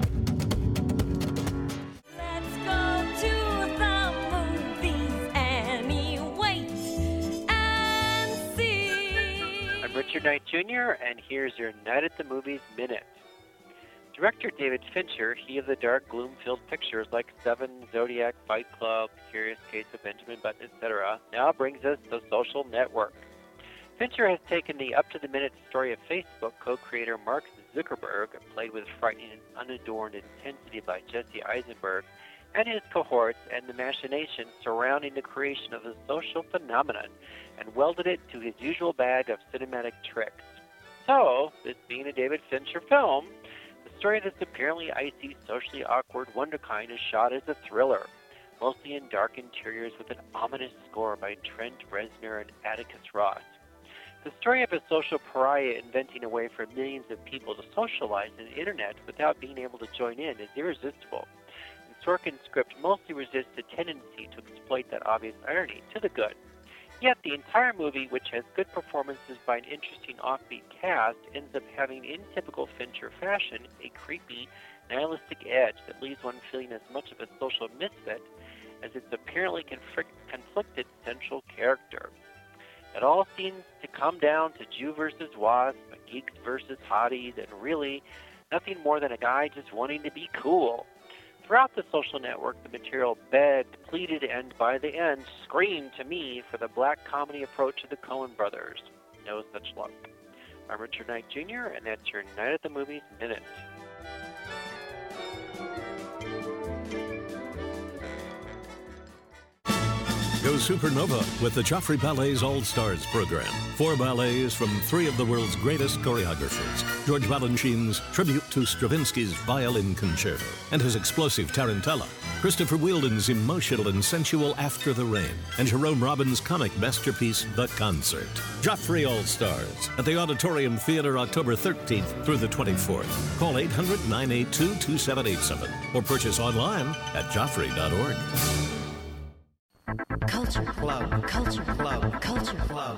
Let's go to the movies anyway and see. I'm Richard Knight Junior, and here's your Night at the Movies Minute. Director David Fincher, he of the dark, gloom-filled pictures like Seven, Zodiac, Fight Club, Curious Case of Benjamin Button, et cetera, now brings us The Social Network. Fincher has taken the up-to-the-minute story of Facebook co-creator Mark Zuckerberg, played with frightening and unadorned intensity by Jesse Eisenberg, and his cohorts, and the machinations surrounding the creation of the social phenomenon, and welded it to his usual bag of cinematic tricks. So, this being a David Fincher film, the story of this apparently icy, socially awkward wonderkind is shot as a thriller, mostly in dark interiors with an ominous score by Trent Reznor and Atticus Ross. The story of a social pariah inventing a way for millions of people to socialize on the internet without being able to join in is irresistible, and Sorkin's script mostly resists the tendency to exploit that obvious irony to the good. Yet the entire movie, which has good performances by an interesting offbeat cast, ends up having, in typical Fincher fashion, a creepy, nihilistic edge that leaves one feeling as much of a social misfit as its apparently conflict- conflicted central character. It all seems to come down to Jew versus wasp, geeks versus hotties, and really nothing more than a guy just wanting to be cool. Throughout The Social Network, the material begged, pleaded, and by the end screamed to me for the black comedy approach of the Coen brothers. No such luck. I'm Richard Knight Junior, and that's your Night at the Movies Minute. Go supernova with the Joffrey Ballet's All-Stars program. Four ballets from three of the world's greatest choreographers. George Balanchine's tribute to Stravinsky's Violin Concerto and his explosive Tarantella. Christopher Wheeldon's emotional and sensual After the Rain. And Jerome Robbins' comic masterpiece, The Concert. Joffrey All-Stars at the Auditorium Theater October thirteenth through the twenty-fourth. Call eight hundred, nine eight two, two seven eight seven or purchase online at joffrey dot org. Culture Club. Culture Club. Culture Club.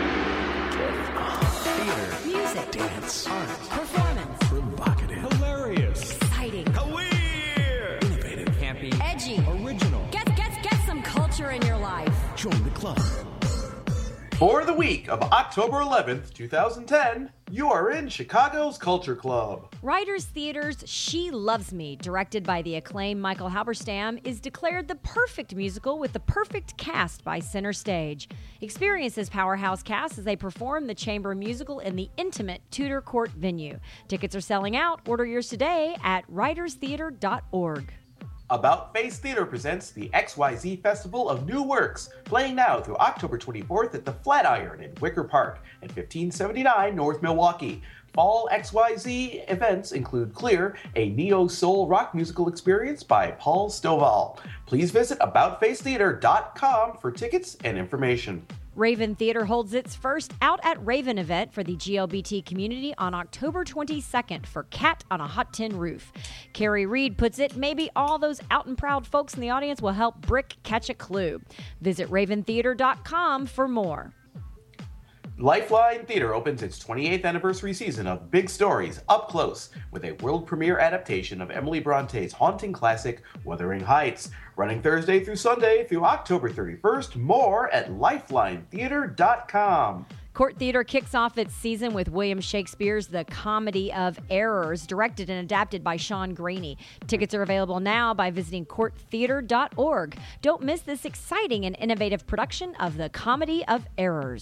Theater. Music. Dance. Art. Performance. Provocative. Hilarious. Exciting. Weird. Innovative. Campy. Edgy. Original. Get, get, get some culture in your life. Join the club. For the week of October eleventh, twenty ten, you are in Chicago's Culture Club. Writers Theater's She Loves Me, directed by the acclaimed Michael Halberstam, is declared the perfect musical with the perfect cast by Center Stage. Experience this powerhouse cast as they perform the chamber musical in the intimate Tudor Court venue. Tickets are selling out. Order yours today at writers theater dot org. About Face Theater presents the X Y Z Festival of New Works, playing now through October twenty-fourth at the Flatiron in Wicker Park at fifteen seventy-nine North Milwaukee. Fall X Y Z events include Clear, a neo-soul rock musical experience by Paul Stovall. Please visit about face theater dot com for tickets and information. Raven Theater holds its first Out at Raven event for the G L B T community on October twenty-second for Cat on a Hot Tin Roof. Carrie Reed puts it, maybe all those out and proud folks in the audience will help Brick catch a clue. Visit raven theater dot com for more. Lifeline Theater opens its twenty-eighth anniversary season of Big Stories Up Close with a world premiere adaptation of Emily Bronte's haunting classic Wuthering Heights, running Thursday through Sunday through October thirty-first. More at lifeline theater dot com. Court Theater kicks off its season with William Shakespeare's The Comedy of Errors, directed and adapted by Sean Graney. Tickets are available now by visiting court theater dot org. Don't miss this exciting and innovative production of The Comedy of Errors.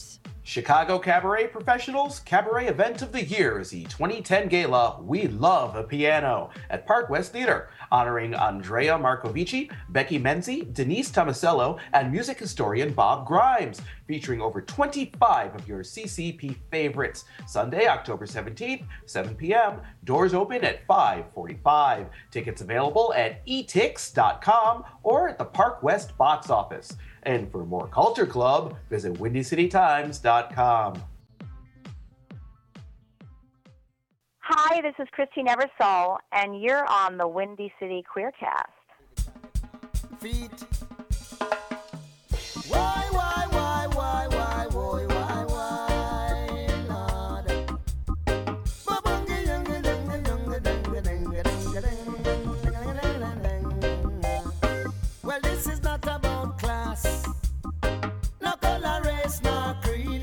Chicago Cabaret Professionals Cabaret Event of the Year is the twenty ten gala We Love a Piano at Park West Theater, honoring Andrea Marcovici, Becky Menzi, Denise Tomasello, and music historian Bob Grimes, featuring over twenty-five of your C C P favorites. Sunday, October seventeenth, seven p.m. Doors open at five forty-five. Tickets available at e tix dot com or at the Park West box office. And for more Culture Club, visit windy city times dot com. Hi, this is Christine Eversole, and you're on the Windy City Queercast. Feet. Why, why, why, why, why, why, why, why, Lord? Well, this is not about class, no color, race, nor creed.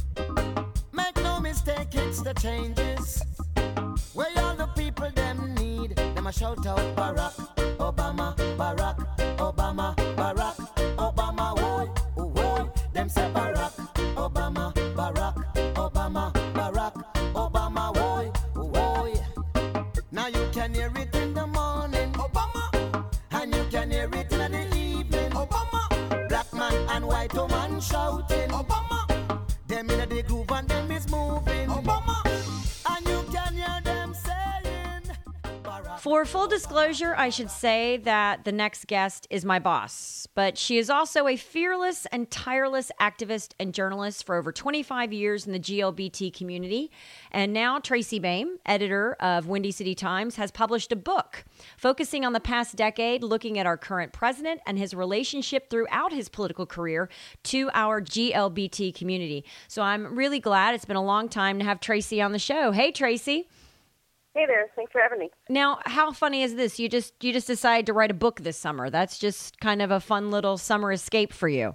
Make no mistake, it's the changes where all the people them need. Them a shout out Barack Obama, Barack Obama, Barack Obama, woy, oh, woy. Them say Barack Obama, Barack Obama, Barack Obama, woy, oh, woy. Now you can hear it in the morning, Obama, and you can hear it in the evening, Obama. Black man and white woman shouting, Obama. Them in the groove and them is moving, Obama. And you can hear them saying, Barack. For full disclosure, I should say that the next guest is my boss, but she is also a fearless and tireless activist and journalist for over twenty-five years in the G L B T community. And now Tracy Baim, editor of Windy City Times, has published a book focusing on the past decade, looking at our current president and his relationship throughout his political career to our G L B T community. So I'm really glad. It's been a long time to have Tracy on the show. Hey, Tracy. Hey there, thanks for having me. Now, how funny is this? You just you just decided to write a book this summer. That's just kind of a fun little summer escape for you.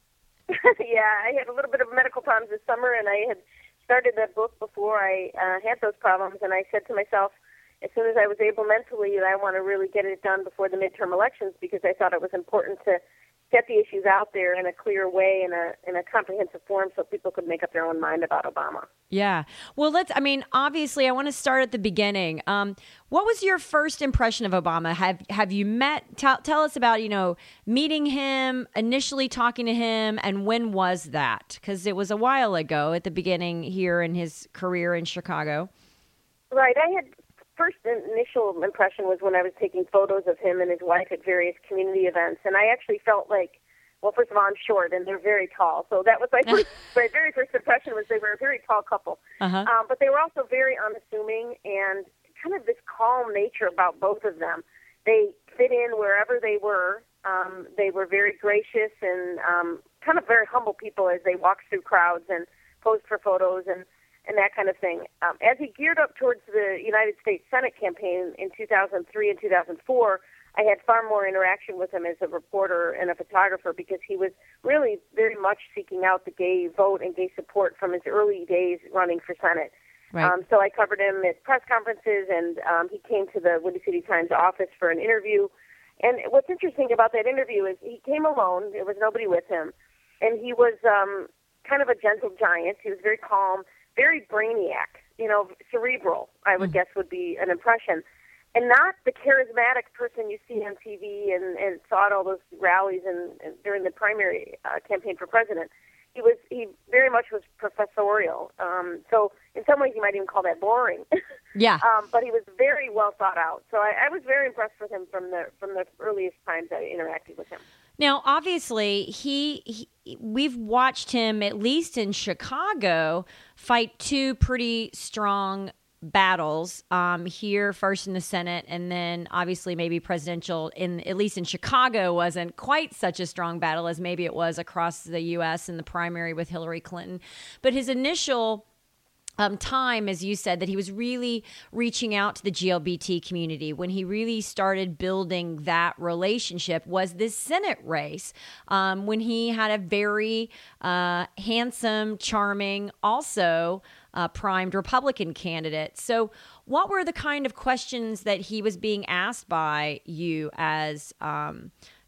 Yeah, I had a little bit of medical problems this summer, and I had started that book before I uh, had those problems, and I said to myself, as soon as I was able mentally, that I want to really get it done before the midterm elections, because I thought it was important to get the issues out there in a clear way, in a in a comprehensive form, so people could make up their own mind about Obama. Yeah. Well, let's, I mean, obviously, I want to start at the beginning. Um, what was your first impression of Obama? Have have you met, tell, tell us about, you know, meeting him, initially talking to him, and when was that? Because it was a while ago at the beginning here in his career in Chicago. Right. I had, first initial impression was when I was taking photos of him and his wife at various community events, and I actually felt like, well, first of all, I'm short, and they're very tall. So that was my first, my very first impression was they were a very tall couple. Uh-huh. Um, but they were also very unassuming and kind of this calm nature about both of them. They fit in wherever they were. Um, they were very gracious and um, kind of very humble people as they walked through crowds and posed for photos and, and that kind of thing. Um, as he geared up towards the United States Senate campaign in two thousand three and two thousand four, I had far more interaction with him as a reporter and a photographer, because he was really very much seeking out the gay vote and gay support from his early days running for Senate. Right. Um, so I covered him at press conferences, and um, he came to the Windy City Times office for an interview. And what's interesting about that interview is he came alone. There was nobody with him. And he was um, kind of a gentle giant. He was very calm, very brainiac, you know, cerebral, I would mm. guess would be an impression. And not the charismatic person you see on T V and, and saw at all those rallies and, and during the primary uh, campaign for president. He was he very much was professorial. Um, so in some ways you might even call that boring. Yeah. um, but he was very well thought out. So I, I was very impressed with him from the from the earliest times I interacted with him. Now, obviously, he, he we've watched him, at least in Chicago, fight two pretty strong battles um, here, first in the Senate, and then obviously maybe presidential, in at least in Chicago, wasn't quite such a strong battle as maybe it was across the U S in the primary with Hillary Clinton. But his initial Um, time, as you said, that he was really reaching out to the G L B T community, when he really started building that relationship, was this Senate race, um, when he had a very uh, handsome, charming, also uh, primed Republican candidate. So what were the kind of questions that he was being asked by you as um,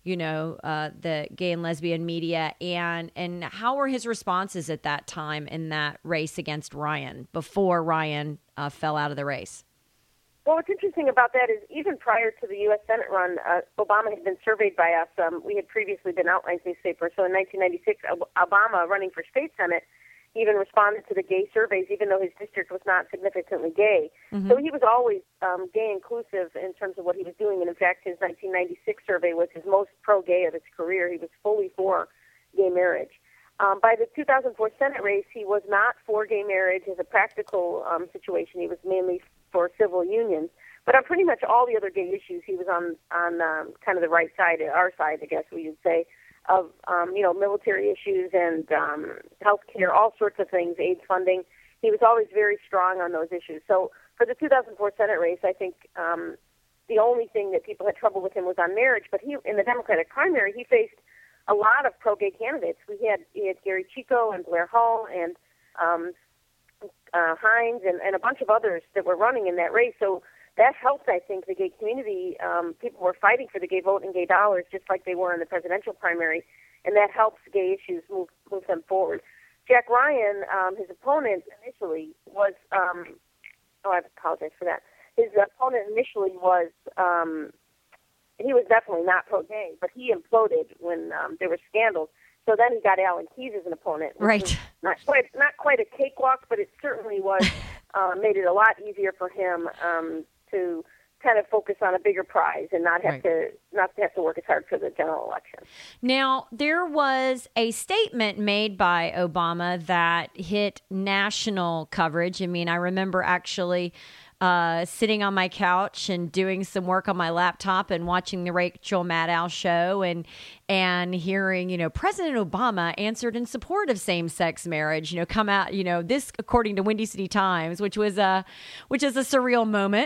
you know, uh, the gay and lesbian media, and and how were his responses at that time in that race against Ryan before Ryan uh, fell out of the race? Well, what's interesting about that is even prior to the U S Senate run, uh, Obama had been surveyed by us. Um, we had previously been Outlines newspaper. So in nineteen ninety-six, Obama, running for state Senate, even responded to the gay surveys, even though his district was not significantly gay. Mm-hmm. So he was always um, gay inclusive in terms of what he was doing. And in fact, his nineteen ninety-six survey was his most pro-gay of his career. He was fully for gay marriage. Um, by the two thousand four Senate race, he was not for gay marriage as a practical um, situation. He was mainly for civil unions. But on pretty much all the other gay issues, he was on on um, kind of the right side, our side, I guess we would say, of um, you know military issues and um, health care, all sorts of things, AIDS funding. He was always very strong on those issues. So for the two thousand four Senate race, I think um, the only thing that people had trouble with him was on marriage. But he, in the Democratic primary, he faced a lot of pro-gay candidates. We had, he had Gary Chico and Blair Hull and um, uh, Hines and, and a bunch of others that were running in that race. So that helped, I think, the gay community. Um, people were fighting for the gay vote and gay dollars just like they were in the presidential primary, and that helps gay issues move move them forward. Jack Ryan, um, his opponent initially was, um, oh, I apologize for that. His opponent initially was, um, he was definitely not pro-gay, but he imploded when um, there were scandals. So then he got Alan Keyes as an opponent. Right. Not quite, not quite a cakewalk, but it certainly was uh, made it a lot easier for him um, to kind of focus on a bigger prize and not have Right. to not to have to work as hard for the general election. Now, there was a statement made by Obama that hit national coverage. I mean, I remember actually uh, sitting on my couch and doing some work on my laptop and watching the Rachel Maddow show and and hearing, you know, President Obama answered in support of same-sex marriage, you know, come out, you know, this according to Windy City Times, which was a, which is a surreal moment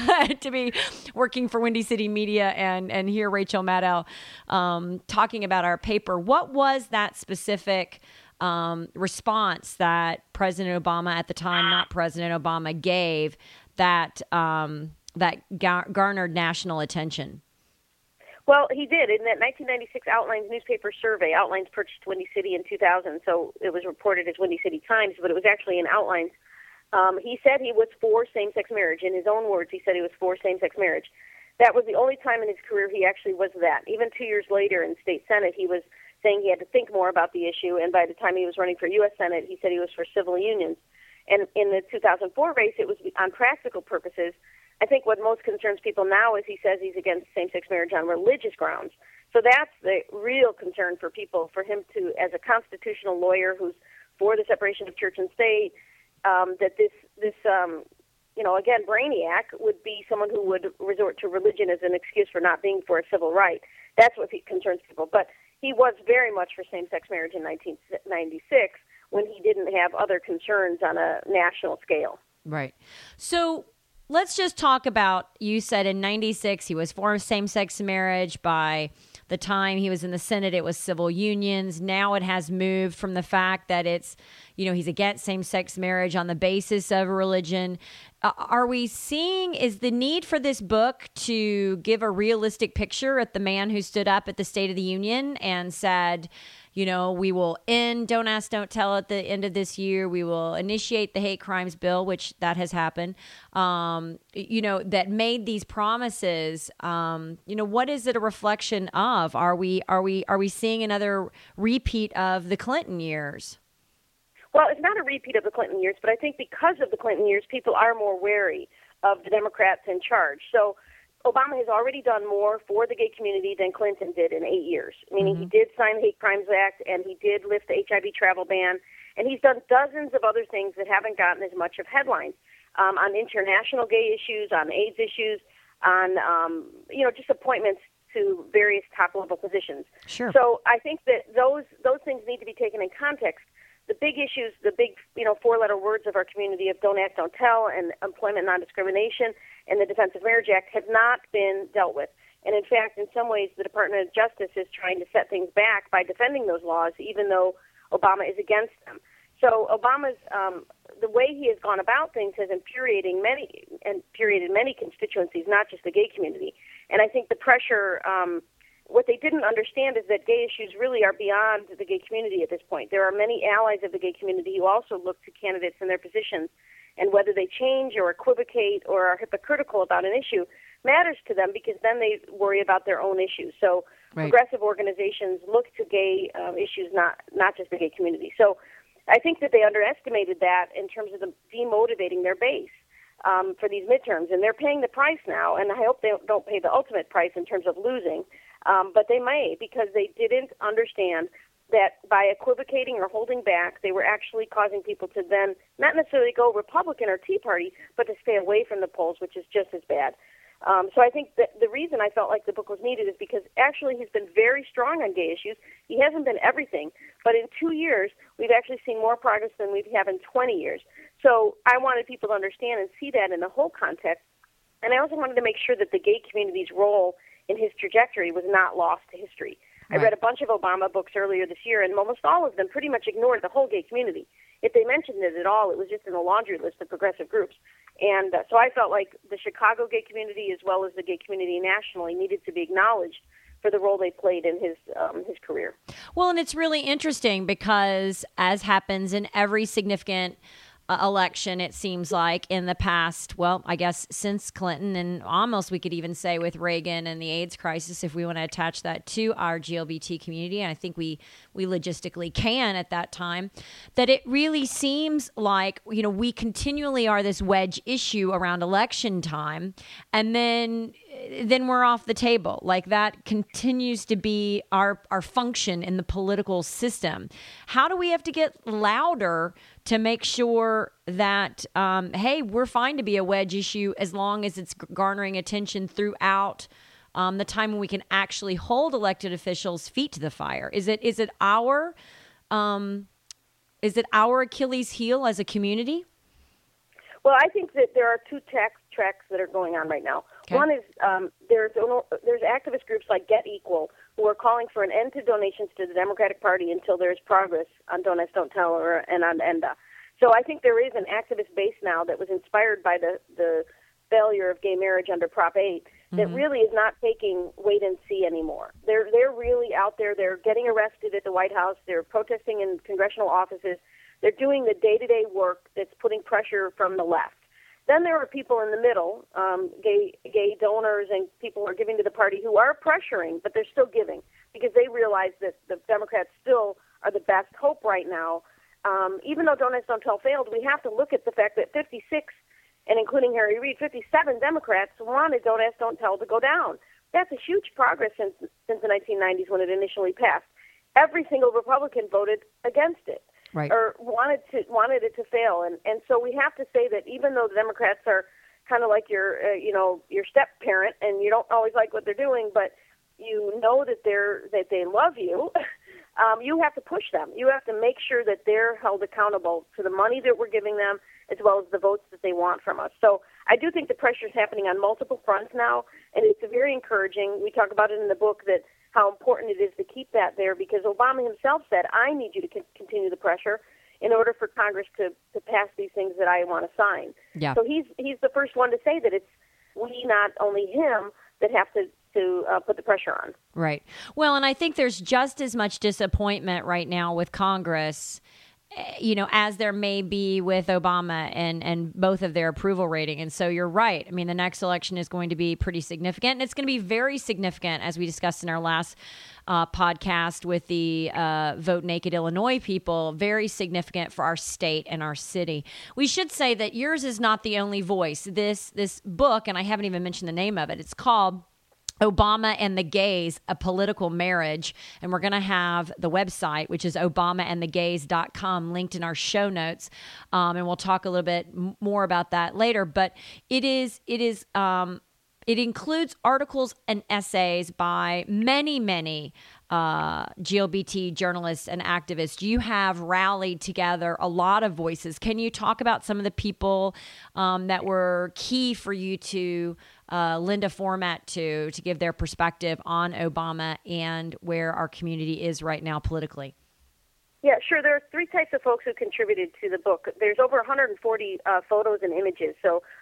to be working for Windy City Media and, and hear Rachel Maddow um, talking about our paper. What was that specific um, response that President Obama at the time, not President Obama, gave that um, that gar- garnered national attention? Well, he did. In that nineteen ninety-six Outlines newspaper survey, Outlines purchased Windy City in two thousand, so it was reported as Windy City Times, but it was actually in Outlines. Um, he said he was for same-sex marriage. In his own words, he said he was for same-sex marriage. That was the only time in his career he actually was that. Even two years later in state Senate, he was saying he had to think more about the issue, and by the time he was running for U S Senate, he said he was for civil unions. And in the two thousand four race, it was on practical purposes. I think what most concerns people now is he says he's against same-sex marriage on religious grounds. So that's the real concern for people, for him to, as a constitutional lawyer who's for the separation of church and state, um, that this, this um, you know, again, brainiac would be someone who would resort to religion as an excuse for not being for a civil right. That's what concerns people. But he was very much for same-sex marriage in nineteen ninety-six when he didn't have other concerns on a national scale. Right. So let's just talk about, you said in ninety-six he was for same-sex marriage. By the time he was in the Senate, it was civil unions. Now it has moved from the fact that it's, you know, he's against same-sex marriage on the basis of religion. Uh, are we seeing, is the need for this book to give a realistic picture at the man who stood up at the State of the Union and said, you know, we will end Don't Ask, Don't Tell at the end of this year. We will initiate the hate crimes bill, which that has happened, um, you know, that made these promises. Um, you know, what is it a reflection of? Are we are we are we seeing another repeat of the Clinton years? Well, it's not a repeat of the Clinton years, but I think because of the Clinton years, people are more wary of the Democrats in charge. So Obama has already done more for the gay community than Clinton did in eight years, meaning mm-hmm. he did sign the Hate Crimes Act and he did lift the H I V travel ban, and he's done dozens of other things that haven't gotten as much of headlines um, on international gay issues, on AIDS issues, on, um, you know, just appointments to various top-level positions. Sure. So I think that those those things need to be taken in context. The big issues, the big, you know, four-letter words of our community of Don't Ask, Don't Tell and employment non-discrimination and the Defense of Marriage Act have not been dealt with. And in fact, in some ways, the Department of Justice is trying to set things back by defending those laws, even though Obama is against them. So Obama's, um, the way he has gone about things has infuriating many, infuriated many constituencies, not just the gay community. And I think the pressure, um, what they didn't understand is that gay issues really are beyond the gay community at this point. There are many allies of the gay community who also look to candidates and their positions, and whether they change or equivocate or are hypocritical about an issue matters to them, because then they worry about their own issues. So Right. progressive organizations look to gay um, issues, not not just the gay community. So I think that they underestimated that in terms of them demotivating their base um, for these midterms, and they're paying the price now, and I hope they don't pay the ultimate price in terms of losing, um, but they may, because they didn't understand that by equivocating or holding back, they were actually causing people to then not necessarily go Republican or Tea Party, but to stay away from the polls, which is just as bad. Um, so I think that the reason I felt like the book was needed is because actually he's been very strong on gay issues. He hasn't been everything, but in two years, we've actually seen more progress than we've had in twenty years. So I wanted people to understand and see that in the whole context. And I also wanted to make sure that the gay community's role in his trajectory was not lost to history. I read a bunch of Obama books earlier this year, and almost all of them pretty much ignored the whole gay community. If they mentioned it at all, it was just in a laundry list of progressive groups. And uh, so I felt like the Chicago gay community, as well as the gay community nationally, needed to be acknowledged for the role they played in his um, his career. Well, and it's really interesting because, as happens in every significant uh, election, it seems like in the past, well, I guess since Clinton, and almost we could even say with Reagan and the AIDS crisis, if we want to attach that to our G L B T community, and I think we we logistically can at that time, that it really seems like, you know, we continually are this wedge issue around election time, and then then we're off the table. Like, that continues to be our our function in the political system. How do we have to get louder to make sure that, um, hey, we're fine to be a wedge issue as long as it's garnering attention throughout um, the time when we can actually hold elected officials' feet to the fire? Is it is it our um, is it our Achilles heel as a community? Well, I think that there are two tax tracks that are going on right now. Okay. One is um, there's there's activist groups like Get Equal who are calling for an end to donations to the Democratic Party until there's progress on Don't Ask, Don't Tell, or and on ENDA. So I think there is an activist base now that was inspired by the the failure of gay marriage under Prop eight that Mhm. really is not taking wait and see anymore. They're they're really out there. They're getting arrested at the White House. They're protesting in congressional offices. They're doing the day-to-day work that's putting pressure from the left. Then there are people in the middle, um, gay gay donors and people who are giving to the party who are pressuring, but they're still giving because they realize that the Democrats still are the best hope right now. Um, even though Don't Ask, Don't Tell failed, we have to look at the fact that fifty-six, and including Harry Reid, fifty-seven Democrats wanted Don't Ask, Don't Tell to go down. That's a huge progress since since the nineteen nineties when it initially passed. Every single Republican voted against it. Right. Or wanted to wanted it to fail, and and so we have to say that even though the Democrats are kind of like your uh, you know your step parent, and you don't always like what they're doing, but you know that they're that they love you, um, you have to push them. You have to make sure that they're held accountable to the money that we're giving them, as well as the votes that they want from us. So I do think the pressure is happening on multiple fronts now, and it's very encouraging. We talk about it in the book that how important it is to keep that there, because Obama himself said, I need you to con- continue the pressure in order for Congress to, to pass these things that I want to sign. Yeah. So he's he's the first one to say that it's we, not only him, that have to, to uh, put the pressure on. Right. Well, and I think there's just as much disappointment right now with Congress, you know, as there may be with Obama and, and both of their approval rating. And so you're right. I mean, the next election is going to be pretty significant. And it's going to be very significant, as we discussed in our last uh, podcast with the uh, Vote Naked Illinois people, very significant for our state and our city. We should say that yours is not the only voice. This, this book, and I haven't even mentioned the name of it, it's called Obama and the Gays, A Political Marriage. And we're going to have the website, which is obama and the gays dot com, linked in our show notes. Um, and we'll talk a little bit m- more about that later. But it is, it is, um, it includes articles and essays by many, many uh, G L B T journalists and activists. You have rallied together a lot of voices. Can you talk about some of the people um, that were key for you to uh, lend a format to, to give their perspective on Obama and where our community is right now politically? Yeah, sure. There are three types of folks who contributed to the book. There's over one hundred forty uh, photos and images. So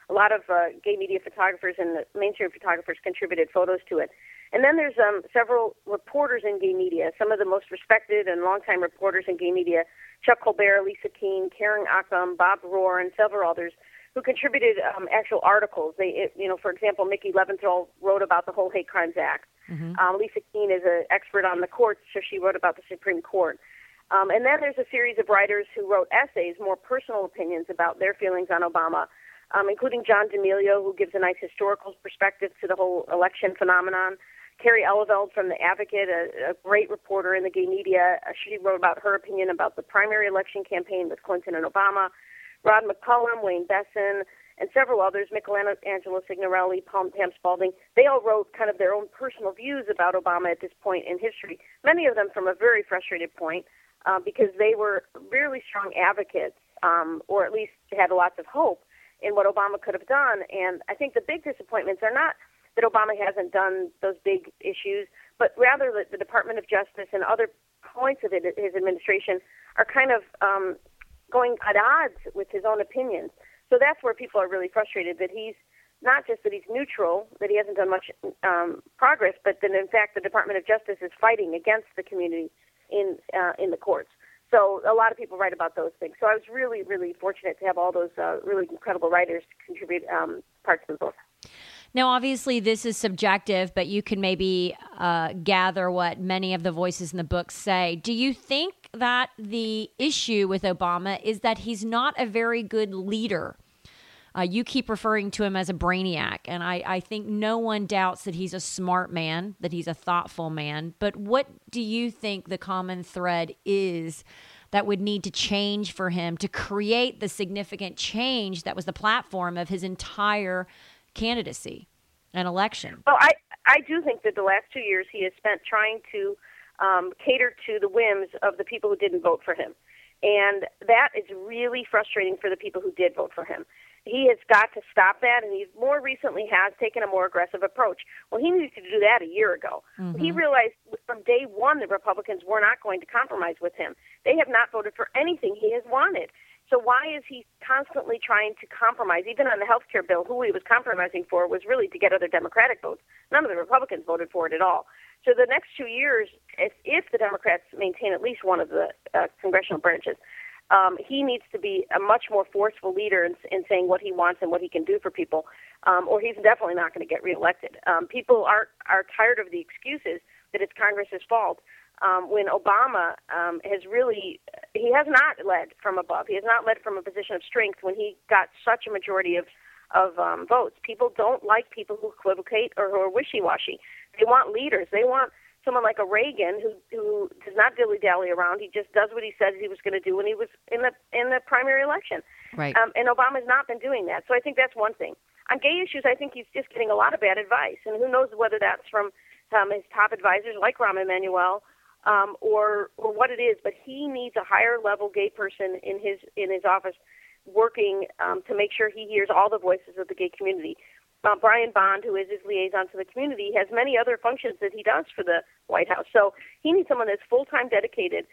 a lot of uh, gay media photographers and the mainstream photographers contributed photos to it. And then there's um, several reporters in gay media, some of the most respected and longtime reporters in gay media, Chuck Colbert, Lisa Keene, Karen Ockham, Bob Rohr, and several others, who contributed um, actual articles. They, it, you know, for example, Mickey Leventhal wrote about the whole Hate Crimes Act. Mm-hmm. Um, Lisa Keene is an expert on the courts, so she wrote about the Supreme Court. Um, and then there's a series of writers who wrote essays, more personal opinions about their feelings on Obama, um, including John D'Amelio, who gives a nice historical perspective to the whole election phenomenon. Carrie Eleveld from The Advocate, a, a great reporter in the gay media. Uh, she wrote about her opinion about the primary election campaign with Clinton and Obama. Rod McCullum, Wayne Besson, and several others, Michelangelo Signorelli, Pam Spalding, they all wrote kind of their own personal views about Obama at this point in history, many of them from a very frustrated point uh, because they were really strong advocates, um, or at least had lots of hope in what Obama could have done. And I think the big disappointments are not that Obama hasn't done those big issues, but rather that the Department of Justice and other points of it, his administration are kind of um, going at odds with his own opinions. So that's where people are really frustrated, that he's not just that he's neutral, that he hasn't done much um, progress, but that in fact the Department of Justice is fighting against the community in uh, in the courts. So a lot of people write about those things. So I was really, really fortunate to have all those uh, really incredible writers contribute um, parts of the book. Now, obviously, this is subjective, but you can maybe uh, gather what many of the voices in the book say. Do you think that the issue with Obama is that he's not a very good leader? Uh, you keep referring to him as a brainiac, and I, I think no one doubts that he's a smart man, that he's a thoughtful man. But what do you think the common thread is that would need to change for him to create the significant change that was the platform of his entire candidacy and election? Well, I, I do think that the last two years he has spent trying to um, cater to the whims of the people who didn't vote for him. And that is really frustrating for the people who did vote for him. He has got to stop that, and he more recently has taken a more aggressive approach. Well, he needed to do that a year ago. Mm-hmm. He realized from day one the Republicans were not going to compromise with him. They have not voted for anything he has wanted. So why is he constantly trying to compromise? Even on the health care bill, who he was compromising for was really to get other Democratic votes. None of the Republicans voted for it at all. So the next two years, if, if the Democrats maintain at least one of the uh, congressional branches, um, he needs to be a much more forceful leader in, in saying what he wants and what he can do for people, um, or he's definitely not going to get reelected. Um, people are, are tired of the excuses that it's Congress's fault. Um, when Obama um, has really, he has not led from above. He has not led from a position of strength when he got such a majority of, of um, votes. People don't like people who equivocate or who are wishy-washy. They want leaders. They want someone like a Reagan who, who does not dilly-dally around. He just does what he said he was going to do when he was in the in the primary election. Right. Um, and Obama's not been doing that. So I think that's one thing. On gay issues, I think he's just getting a lot of bad advice. And who knows whether that's from um, his top advisors like Rahm Emanuel, Um, or or what it is, but he needs a higher level gay person in his in his office working um, to make sure he hears all the voices of the gay community. Uh, Brian Bond, who is his liaison to the community, has many other functions that he does for the White House. So he needs someone that's full-time dedicated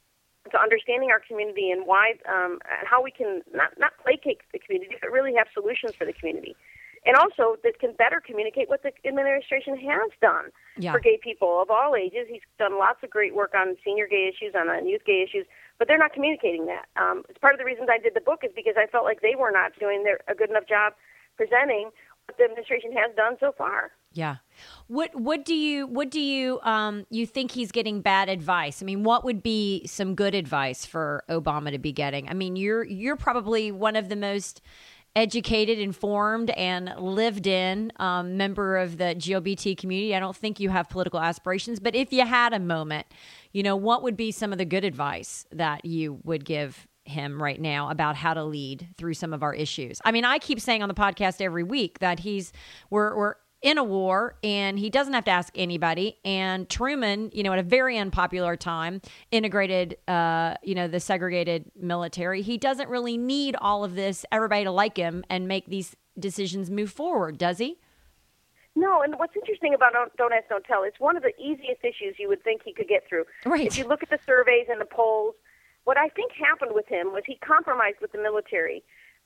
to understanding our community and why um, and how we can not, not placate the community, but really have solutions for the community. And also that can better communicate what the administration has done yeah. for gay people of all ages. He's done lots of great work on senior gay issues, on, on youth gay issues, but they're not communicating that. Um, it's part of the reasons I did the book is because I felt like they were not doing their, a good enough job presenting what the administration has done so far. Yeah. What what do you what do you um you think he's getting bad advice? I mean, what would be some good advice for Obama to be getting? I mean, you're you're probably one of the most educated, informed, and lived in um, member of the G L B T community. I don't think you have political aspirations, but if you had a moment, you know, what would be some of the good advice that you would give him right now about how to lead through some of our issues? I mean, I keep saying on the podcast every week that he's we're we're in a war and he doesn't have to ask anybody. And Truman, you know, at a very unpopular time, integrated, uh, you know, the segregated military. He doesn't really need all of this, everybody to like him and make these decisions move forward, does he? No, and what's interesting about Don't, Don't Ask, Don't Tell, it's one of the easiest issues you would think he could get through. Right. If you look at the surveys and the polls, what I think happened with him was he compromised with the military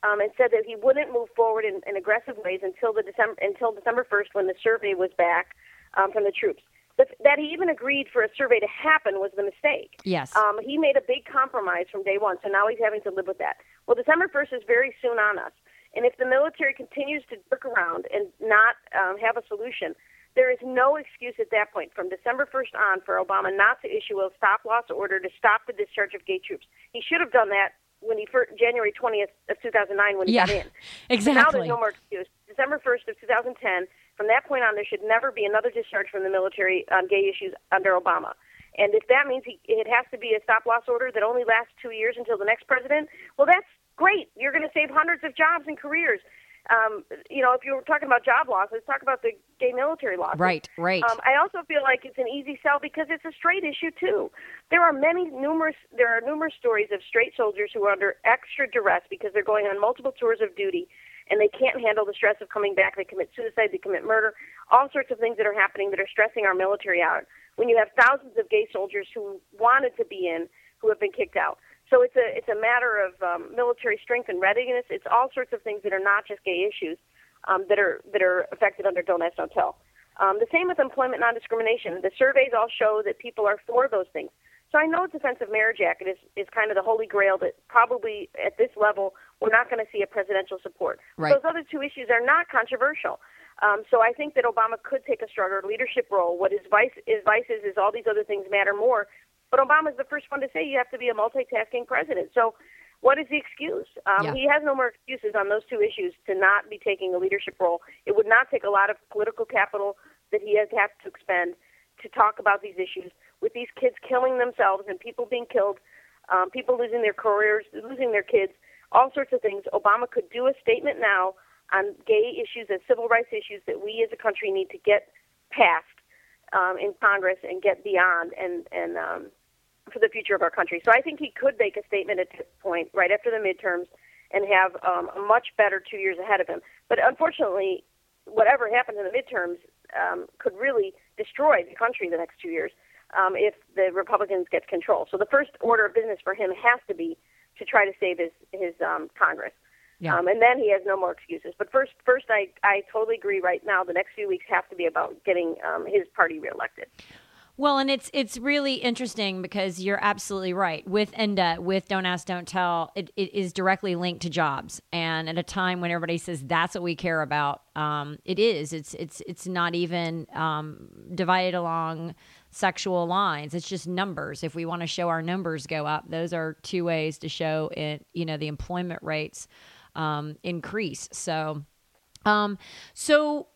um, and said that he wouldn't move forward in, in aggressive ways until the December until December first, when the survey was back um, from the troops. But that he even agreed for a survey to happen was the mistake. Yes. Um, he made a big compromise from day one, so now he's having to live with that. Well, December first is very soon on us. And if the military continues to jerk around and not um, have a solution, there is no excuse at that point from December first on for Obama not to issue a stop-loss order to stop the discharge of gay troops. He should have done that when he first, January twentieth of two thousand nine when he Yeah, got in. exactly. But now there's no more excuse. December first of two thousand ten, from that point on, there should never be another discharge from the military on gay issues under Obama. And if that means he, it has to be a stop-loss order that only lasts two years until the next president, well, that's great. You're going to save hundreds of jobs and careers. Um, you know, if you were talking about job loss, let's talk about the gay military loss. Right, right. Um, I also feel like it's an easy sell because it's a straight issue too. There are many numerous there are numerous stories of straight soldiers who are under extra duress because they're going on multiple tours of duty and they can't handle the stress of coming back. They commit suicide, they commit murder, all sorts of things that are happening that are stressing our military out. When you have thousands of gay soldiers who wanted to be in, who have been kicked out. So it's a it's a matter of um, military strength and readiness. It's all sorts of things that are not just gay issues um, that are that are affected under Don't Ask, Don't Tell. Um, the same with employment non-discrimination. The surveys all show that people are for those things. So I know Defense of Marriage Act is, is kind of the holy grail that probably at this level we're not going to see a presidential support. Right. Those other two issues are not controversial. Um, so I think that Obama could take a stronger leadership role. What his vice, his vice is, is all these other things matter more. But Obama's the first one to say you have to be a multitasking president. So what is the excuse? Um, Yeah. He has no more excuses on those two issues to not be taking a leadership role. It would not take a lot of political capital that he has had to expend to talk about these issues. With these kids killing themselves and people being killed, um, people losing their careers, losing their kids, all sorts of things, Obama could do a statement now on gay issues and civil rights issues that we as a country need to get past um, in Congress and get beyond and, and um, for the future of our country. So I think he could make a statement at this point right after the midterms and have um, a much better two years ahead of him. But unfortunately, whatever happens in the midterms um, could really destroy the country the next two years um, if the Republicans get control. So the first order of business for him has to be to try to save his, his um, Congress. Yeah. Um, and then he has no more excuses. But first, first, I, I totally agree right now the next few weeks have to be about getting um, his party reelected. Well, and it's it's really interesting because you're absolutely right. With E N D A, with Don't Ask, Don't Tell, it, it is directly linked to jobs. And at a time when everybody says that's what we care about, um, it is. It's it's it's not even um, divided along sexual lines. It's just numbers. If we want to show our numbers go up, those are two ways to show it. You know, the employment rates um, increase. So, um, so.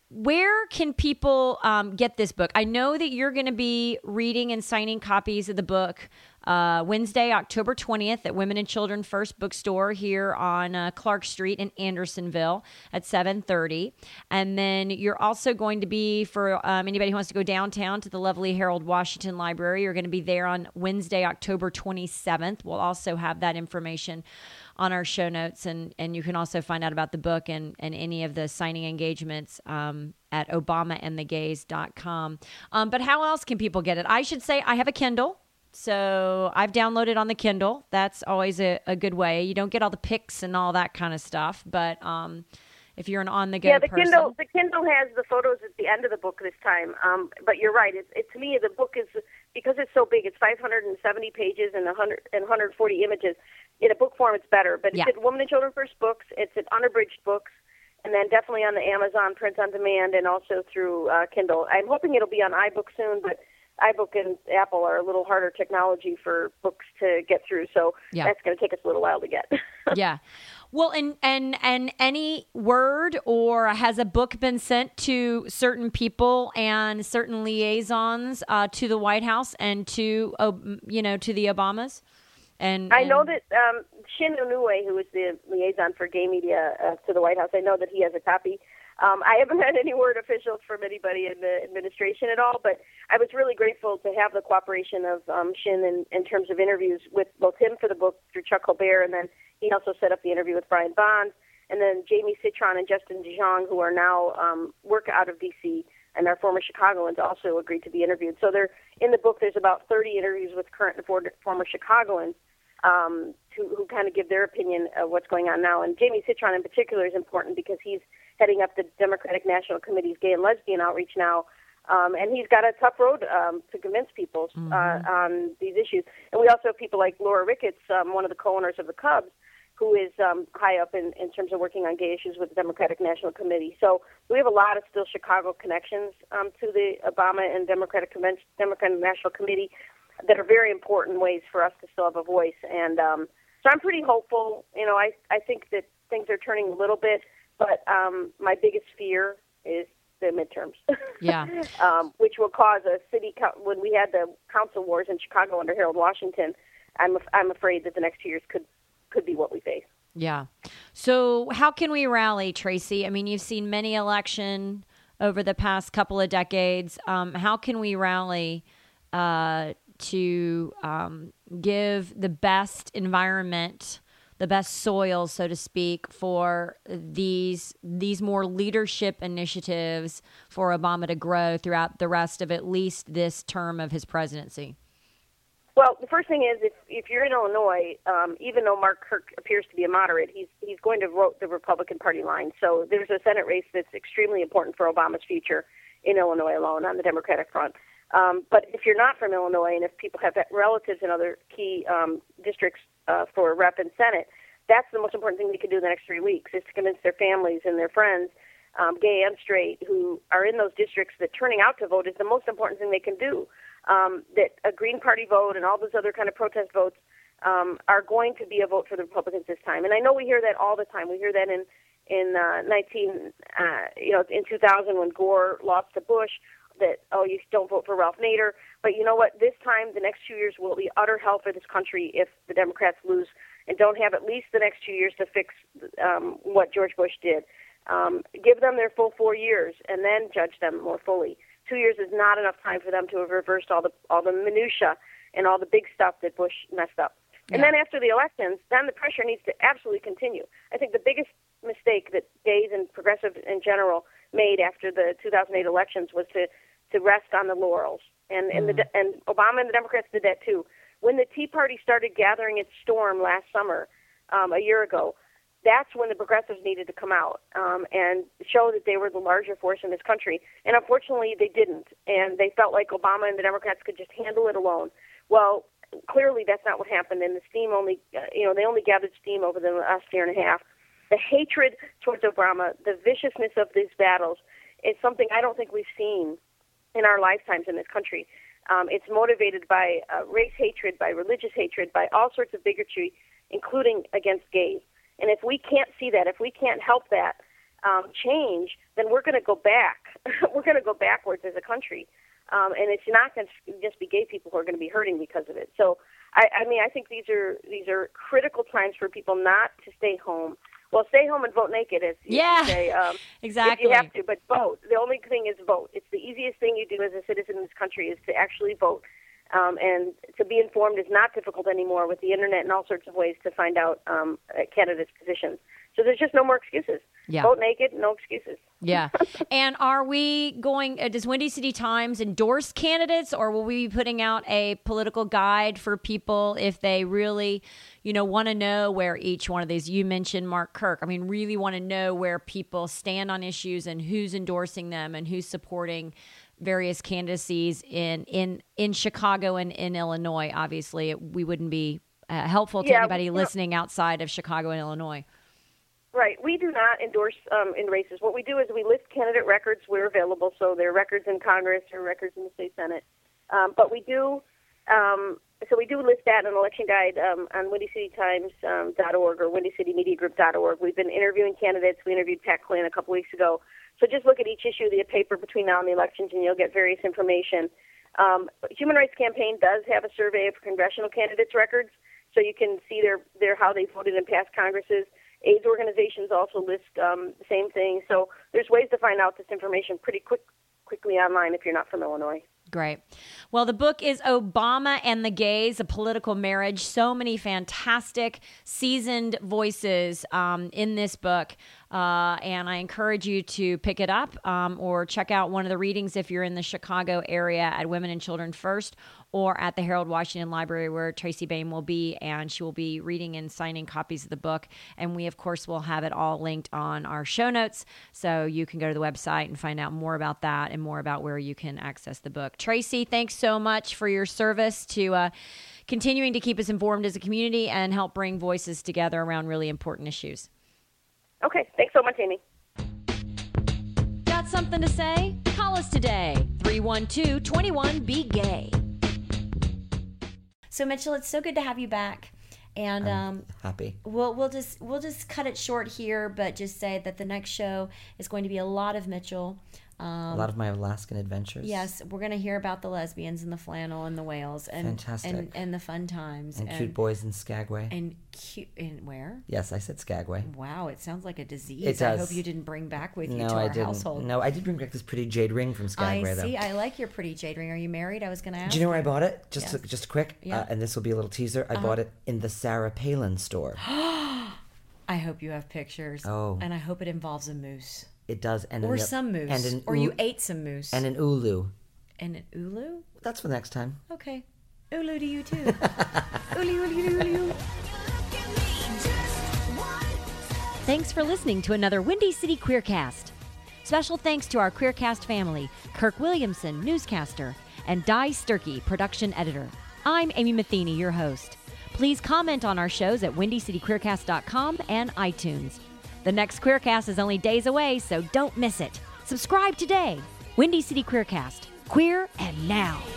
Where can people um, get this book? I know that you're going to be reading and signing copies of the book uh, Wednesday, October twentieth at Women and Children First Bookstore here on uh, Clark Street in Andersonville at seven thirty. And then you're also going to be, for um, anybody who wants to go downtown to the lovely Harold Washington Library, you're going to be there on Wednesday, October twenty-seventh. We'll also have that information on our show notes, and, and you can also find out about the book and, and any of the signing engagements um, at obama and the gays dot com. Um, but how else can people get it? I should say I have a Kindle, so I've downloaded on the Kindle. That's always a, a good way. You don't get all the pics and all that kind of stuff, but um, if you're an on-the-go yeah, the person. Kindle, the Kindle has the photos at the end of the book this time. Um, but you're right. It, it, to me, the book is, because it's so big, it's five hundred seventy pages and one hundred, and one hundred forty images. In a book form, it's better. But Yeah. it's at Women and Children First Books. It's at Unabridged Books. And then definitely on the Amazon print on demand and also through uh, Kindle. I'm hoping it'll be on iBook soon, but iBook and Apple are a little harder technology for books to get through. So Yeah. that's going to take us a little while to get. Yeah. Well, and, and, and any word, or has a book been sent to certain people and certain liaisons uh, to the White House and to, uh, you know, to the Obamas? And, I know and- that um, Shin Onue, who is the liaison for gay media uh, to the White House, I know that he has a copy. Um, I haven't had any word officials from anybody in the administration at all, but I was really grateful to have the cooperation of um, Shin in, in terms of interviews with both him for the book through Chuck Colbert, and then he also set up the interview with Brian Bond, and then Jamie Citron and Justin DeJong, who are now um, work out of D C and are former Chicagoans, also agreed to be interviewed. So they're in the book. There's about thirty interviews with current and former Chicagoans um, to, who kind of give their opinion of what's going on now. And Jamie Citron in particular is important because he's heading up the Democratic National Committee's gay and lesbian outreach now. Um, and he's got a tough road um, to convince people uh, Mhm. on these issues. And we also have people like Laura Ricketts, um, one of the co-owners of the Cubs, who is um, high up in, in terms of working on gay issues with the Democratic National Committee. So we have a lot of still Chicago connections um, to the Obama and Democratic Convention, Democratic National Committee that are very important ways for us to still have a voice. And um, so I'm pretty hopeful. You know, I, I think that things are turning a little bit, but um, my biggest fear is the midterms. Yeah. um, which will cause a city, co- when we had the council wars in Chicago under Harold Washington, I'm, af- I'm afraid that the next two years could could be what we face. Yeah. So how can we rally, Tracy? I mean, you've seen many election over the past couple of decades. Um, how can we rally uh, to um, give the best environment, the best soil, so to speak, for these these more leadership initiatives for Obama to grow throughout the rest of at least this term of his presidency? Well, the first thing is, if if you're in Illinois, um, even though Mark Kirk appears to be a moderate, he's he's going to vote the Republican Party line. So there's a Senate race that's extremely important for Obama's future in Illinois alone on the Democratic front. Um, but if you're not from Illinois, and if people have relatives in other key um, districts uh, for Rep and Senate, that's the most important thing they can do in the next three weeks is to convince their families and their friends, um, gay and straight, who are in those districts that turning out to vote is the most important thing they can do. Um, that a Green Party vote and all those other kind of protest votes um, are going to be a vote for the Republicans this time. And I know we hear that all the time. We hear that in in uh, nineteen, uh, you know, in two thousand when Gore lost to Bush, that oh, you don't vote for Ralph Nader. But you know what? This time, the next two years will be utter hell for this country if the Democrats lose and don't have at least the next two years to fix um, what George Bush did. Um, give them their full four years and then judge them more fully. Two years is not enough time for them to have reversed all the all the minutia and all the big stuff that Bush messed up. And Yeah. then after the elections, then the pressure needs to absolutely continue. I think the biggest mistake that gays and progressives in general made after the two thousand eight elections was to, to rest on the laurels. And and, the, and Obama and the Democrats did that too. When the Tea Party started gathering its storm last summer, um, a year ago, that's when the progressives needed to come out um, and show that they were the larger force in this country. And unfortunately, they didn't. And they felt like Obama and the Democrats could just handle it alone. Well, clearly that's not what happened. And the steam only, uh, you know, they only gathered steam over the last year and a half. The hatred towards Obama, the viciousness of these battles, is something I don't think we've seen in our lifetimes in this country. Um, it's motivated by uh, race hatred, by religious hatred, by all sorts of bigotry, including against gays. And if we can't see that, if we can't help that um, change, then we're going to go back. We're going to go backwards as a country. Um, and it's not going to just be gay people who are going to be hurting because of it. So, I, I mean, I think these are these are critical times for people not to stay home. Well, stay home and vote naked, as you Yeah, say. Um, exactly. If you have to, but vote. The only thing is vote. It's the easiest thing you do as a citizen in this country is to actually vote. Um, and to be informed is not difficult anymore with the internet and all sorts of ways to find out um, candidates' positions. So there's just no more excuses. Yeah. Vote naked, no excuses. Yeah. And are we going, uh, does Windy City Times endorse candidates, or will we be putting out a political guide for people if they really, you know, want to know where each one of these, you mentioned Mark Kirk, I mean, really want to know where people stand on issues and who's endorsing them and who's supporting various candidacies in, in, in Chicago and in Illinois? Obviously, it, we wouldn't be uh, helpful to Yeah, anybody well- listening outside of Chicago and Illinois. Right. We do not endorse um, in races. What we do is we list candidate records where available, so there are records in Congress or records in the state Senate. Um, but we do, um, so we do list that in an election guide um, on windy city times dot org or windy city media group dot org. We've been interviewing candidates. We interviewed Pat Quinn a couple weeks ago. So just look at each issue of the paper between now and the elections, and you'll get various information. Um, Human Rights Campaign does have a survey of congressional candidates' records, so you can see their, their how they voted in past Congresses. AIDS organizations also list um, the same thing. So there's ways to find out this information pretty quick, quickly online if you're not from Illinois. Great. Well, the book is Obama and the Gays, A Political Marriage. So many fantastic, seasoned voices um, in this book. Uh, and I encourage you to pick it up um, or check out one of the readings if you're in the Chicago area at Women and Children First or at the Harold Washington Library where Tracy Bain will be, and she will be reading and signing copies of the book. And we, of course, will have it all linked on our show notes, so you can go to the website and find out more about that and more about where you can access the book. Tracy, thanks so much for your service to uh, continuing to keep us informed as a community and help bring voices together around really important issues. Okay, thanks so much, Amy. Got something to say? Call us today, three one two, two one, B G A Y. So Mitchell, it's so good to have you back. And I'm um, happy. We'll we'll just we'll just cut it short here, but just say that the next show is going to be a lot of Mitchell. Um, a lot of my Alaskan adventures. Yes, we're going to hear about the lesbians and the flannel and the whales and Fantastic. and, and the fun times And, cute boys in Skagway. and cute and where? Yes, I said Skagway. Wow, it sounds like a disease. It I does. hope you didn't bring back with you No, to I our didn't. household. No, I did bring back this pretty jade ring from Skagway, I though. see. I like your pretty jade ring. Are you married? I was going to ask. Do you know where I bought it? Just Yes. just quick, Yeah. uh, and this will be a little teaser. I Uh-huh. bought it in the Sarah Palin store. I hope you have pictures. Oh. And I hope it involves a moose. It does, and Or an, some moose. and an Or oo- you ate some moose. and an ulu. And an ulu? That's for next time. Okay. Ulu to you too. Ulu, ulu, ulu, ulu. Thanks for listening to another Windy City Queercast. Special thanks to our Queercast family, Kirk Williamson, newscaster, and Di Sturkey, production editor. I'm Amy Matheny, your host. Please comment on our shows at windy city queercast dot com and iTunes. The next Queercast is only days away, so don't miss it. Subscribe today. Windy City Queercast. Queer and now.